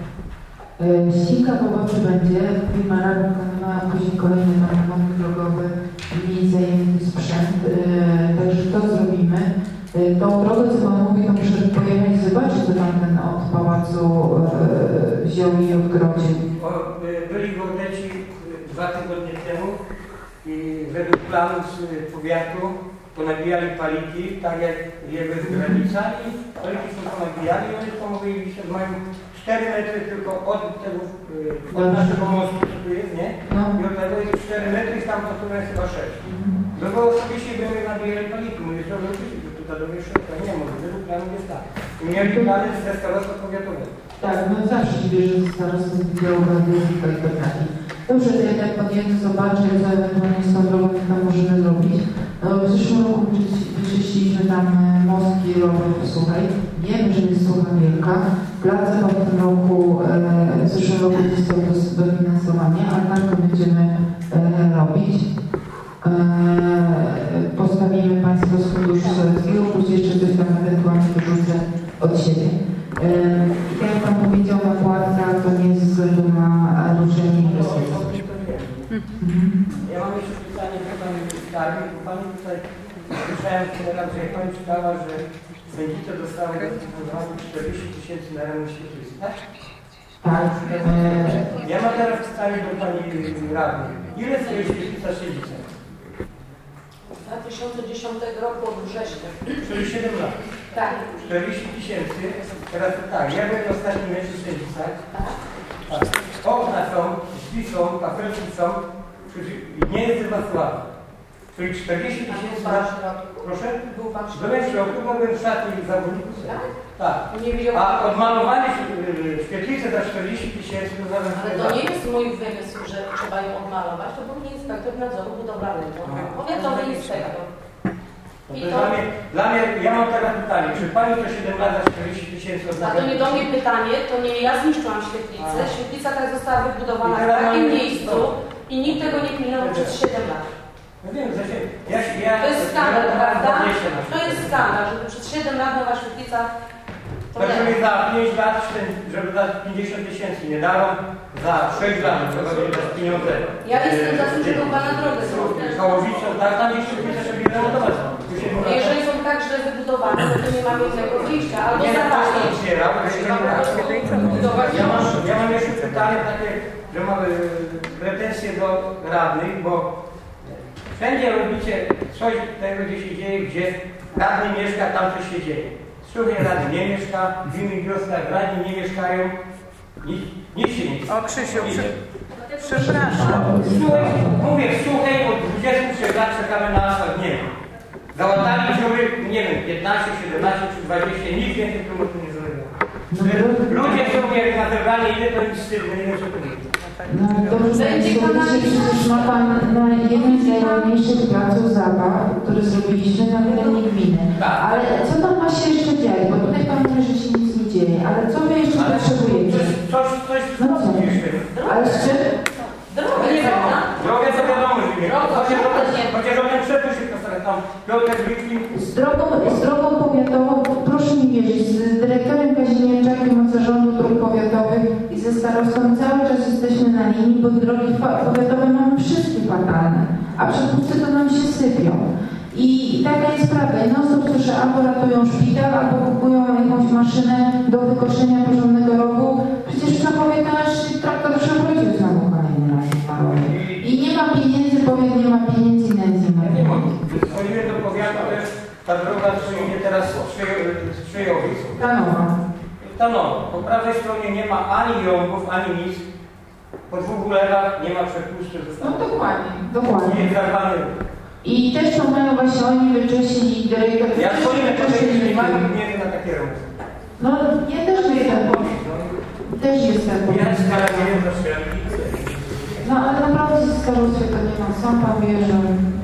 Ścigka poboczy będzie, firma RAB wykonywała później kolejny remonty drogowy i zajęty sprzęt, także to zrobimy. Tą drogę, co Pan mówi, to muszę pojechać i zobaczyć, co Pan ten od pałacu wziął i odgrodził. Byli geodeci 2 tygodnie temu i według planów z powiatu ponabijali paliki, tak jak jest granica i paliki są ponabijali i oni to mówili, że mają 4 metry tylko od naszego mostu, co tu jest, nie? No. I od tego jest 4 metry i tam to jest chyba 6. No bo osobiście byśmy nabijali paliki, mówię, że tutaj do wyższego, nie może, według planów jest tak. I mieli plany ze starostwa powiatowego. Tak, no zawsze się bierze ze starostwa wydziałowego i tak dalej. Dobrze, to jak Pan jedzie, zobaczy, co ewentualnie z tą drogą tam możemy zrobić. No, w zeszłym roku wyczyściliśmy tam mostki, rower, słuchaj. Wiemy, że jest słucha wielka. Place w tym roku, w zeszłym roku zostało dofinansowanie, ale tak to będziemy robić. Postawimy Państwo z Funduszu Sołeckiego, później jeszcze coś tam ewentualnie wyrzucę od siebie. Jak Pan powiedział, nakładka to nie jest ze względu na ruszenie inwestycji. Ja mam jeszcze pytanie do Pani Skarbnik, bo Pani tutaj słyszałem teraz, że Pani czytała, że sędzice dostały do 40 000 na remont świetlicy, tak? Tak. Ja mam teraz pytanie do Pani Radnej. Ile stoi świetlica sędzica? 2010 roku od września. Czyli 7 lat. Tak. 40 000. Teraz to tak, ja byłem ostatni mecz w sędzicach. Tak. Okna są, drzwi są, kafelki są, nie jest chyba słabo. Czyli 40 000 lat. Proszę? Byłem w środku, byłem w szatni zawodników. Tak. A odmalowanie świetlicy za 40 000 to zaraz. Ale to nie jest mój wymysł, że trzeba ją odmalować, to był inspektor nadzoru budowlanego. Powiatowy inspektor. Dla mnie, ja mam takie pytanie, czy Pani to 7 lat za 40 000 odmawia? A to nie do mnie pytanie, to nie ja zniszczyłam świetlicę. Świetlica ta została wybudowana w takim miejscu i nikt tego nie pilnował przez 7 lat. No wiem, że to jest skandal, prawda? To jest skandal, żeby przez 7 lat nowa świetlica... To żeby za 5 lat, żeby za 50 000 nie dało, za 6 lat trzeba będzie dać pieniądze. Ja jestem za tym, żeby Pana drogę zrobić. Kałowicą, tak, tam gdzieś świetlice sobie remontować. Jeżeli są tak źle wybudowane, to nie mamy innego wyjścia. Albo Ja mam jeszcze pytanie takie, że mamy pretensje do radnych, bo wszędzie robicie coś tego, gdzie się dzieje, gdzie radny mieszka, tam coś się dzieje. Słuchaj, radny nie mieszka, w innych wioskach radni nie mieszkają, nic się nie dzieje. O, Krzysiu, Przepraszam. Mówię, słuchaj, od 23 lat czekamy na asfalt, nie wiem. Załatali dziury, nie wiem, 15, 17 czy 20, nic więcej tu nie zrobiło. Ludzie są jak na zebranie, ile to nic wstydne, nie wiem, co to jest. No dobrze, przecież ma Pan na jednym z najważniejszych placów zabaw, który zrobiliśmy na terenie gminy. Ale co tam ma się jeszcze dziać? Bo tutaj Pan mówi, że się nic nie dzieje. Ale co Wy jeszcze potrzebujecie? Coś no co? Ale z czym? Drogę to wiadomo, że nie. Chociaż one przepływ się postawia tam. Z drogą powiatową, proszę mi wierzyć, z dyrektorem Kazimierczakiem od Zarządu Dróg Powiatowych i ze starostą cały czas jesteśmy na linii, bo drogi powiatowe mamy wszystkie fatalne, a przepusty to nam się sypią. I taka jest prawda. I non-stop słyszę, albo ratują szpital, albo kupują jakąś maszynę do wykoszenia porządnego rowu. Przecież w Czachowie nasz traktor przewrócił znowu kolejny raz parowy. I nie ma pieniędzy, powiat nie ma pieniędzy, nędzy ma pieniędzy. Dzwoniłem do powiatu, też ta droga, co idzie teraz z Trzejowic. Tanowa. Po prawej stronie nie ma ani jąków, ani nic. Po 2 ulewach nie ma przepustu. No dokładnie. Nie jest zarwany. I też to mają właśnie oni wyczyścić dyrektor. Ja dzwonię, że nie mają pieniędzy na takie rowy. No ja też jestem. Ja skarabiłem za No ale naprawdę z starostwa to nie mam. Sam Pan wie, że...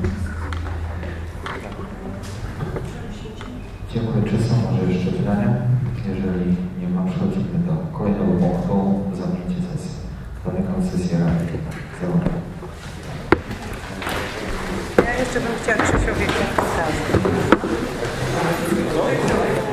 Dziękuję. Czy są może jeszcze pytania? Jeżeli nie ma, przechodzimy do kolejnego punktu. Zamknięcie sesji. Zamykam sesję rady. Ja jeszcze bym chciała Krzysiowi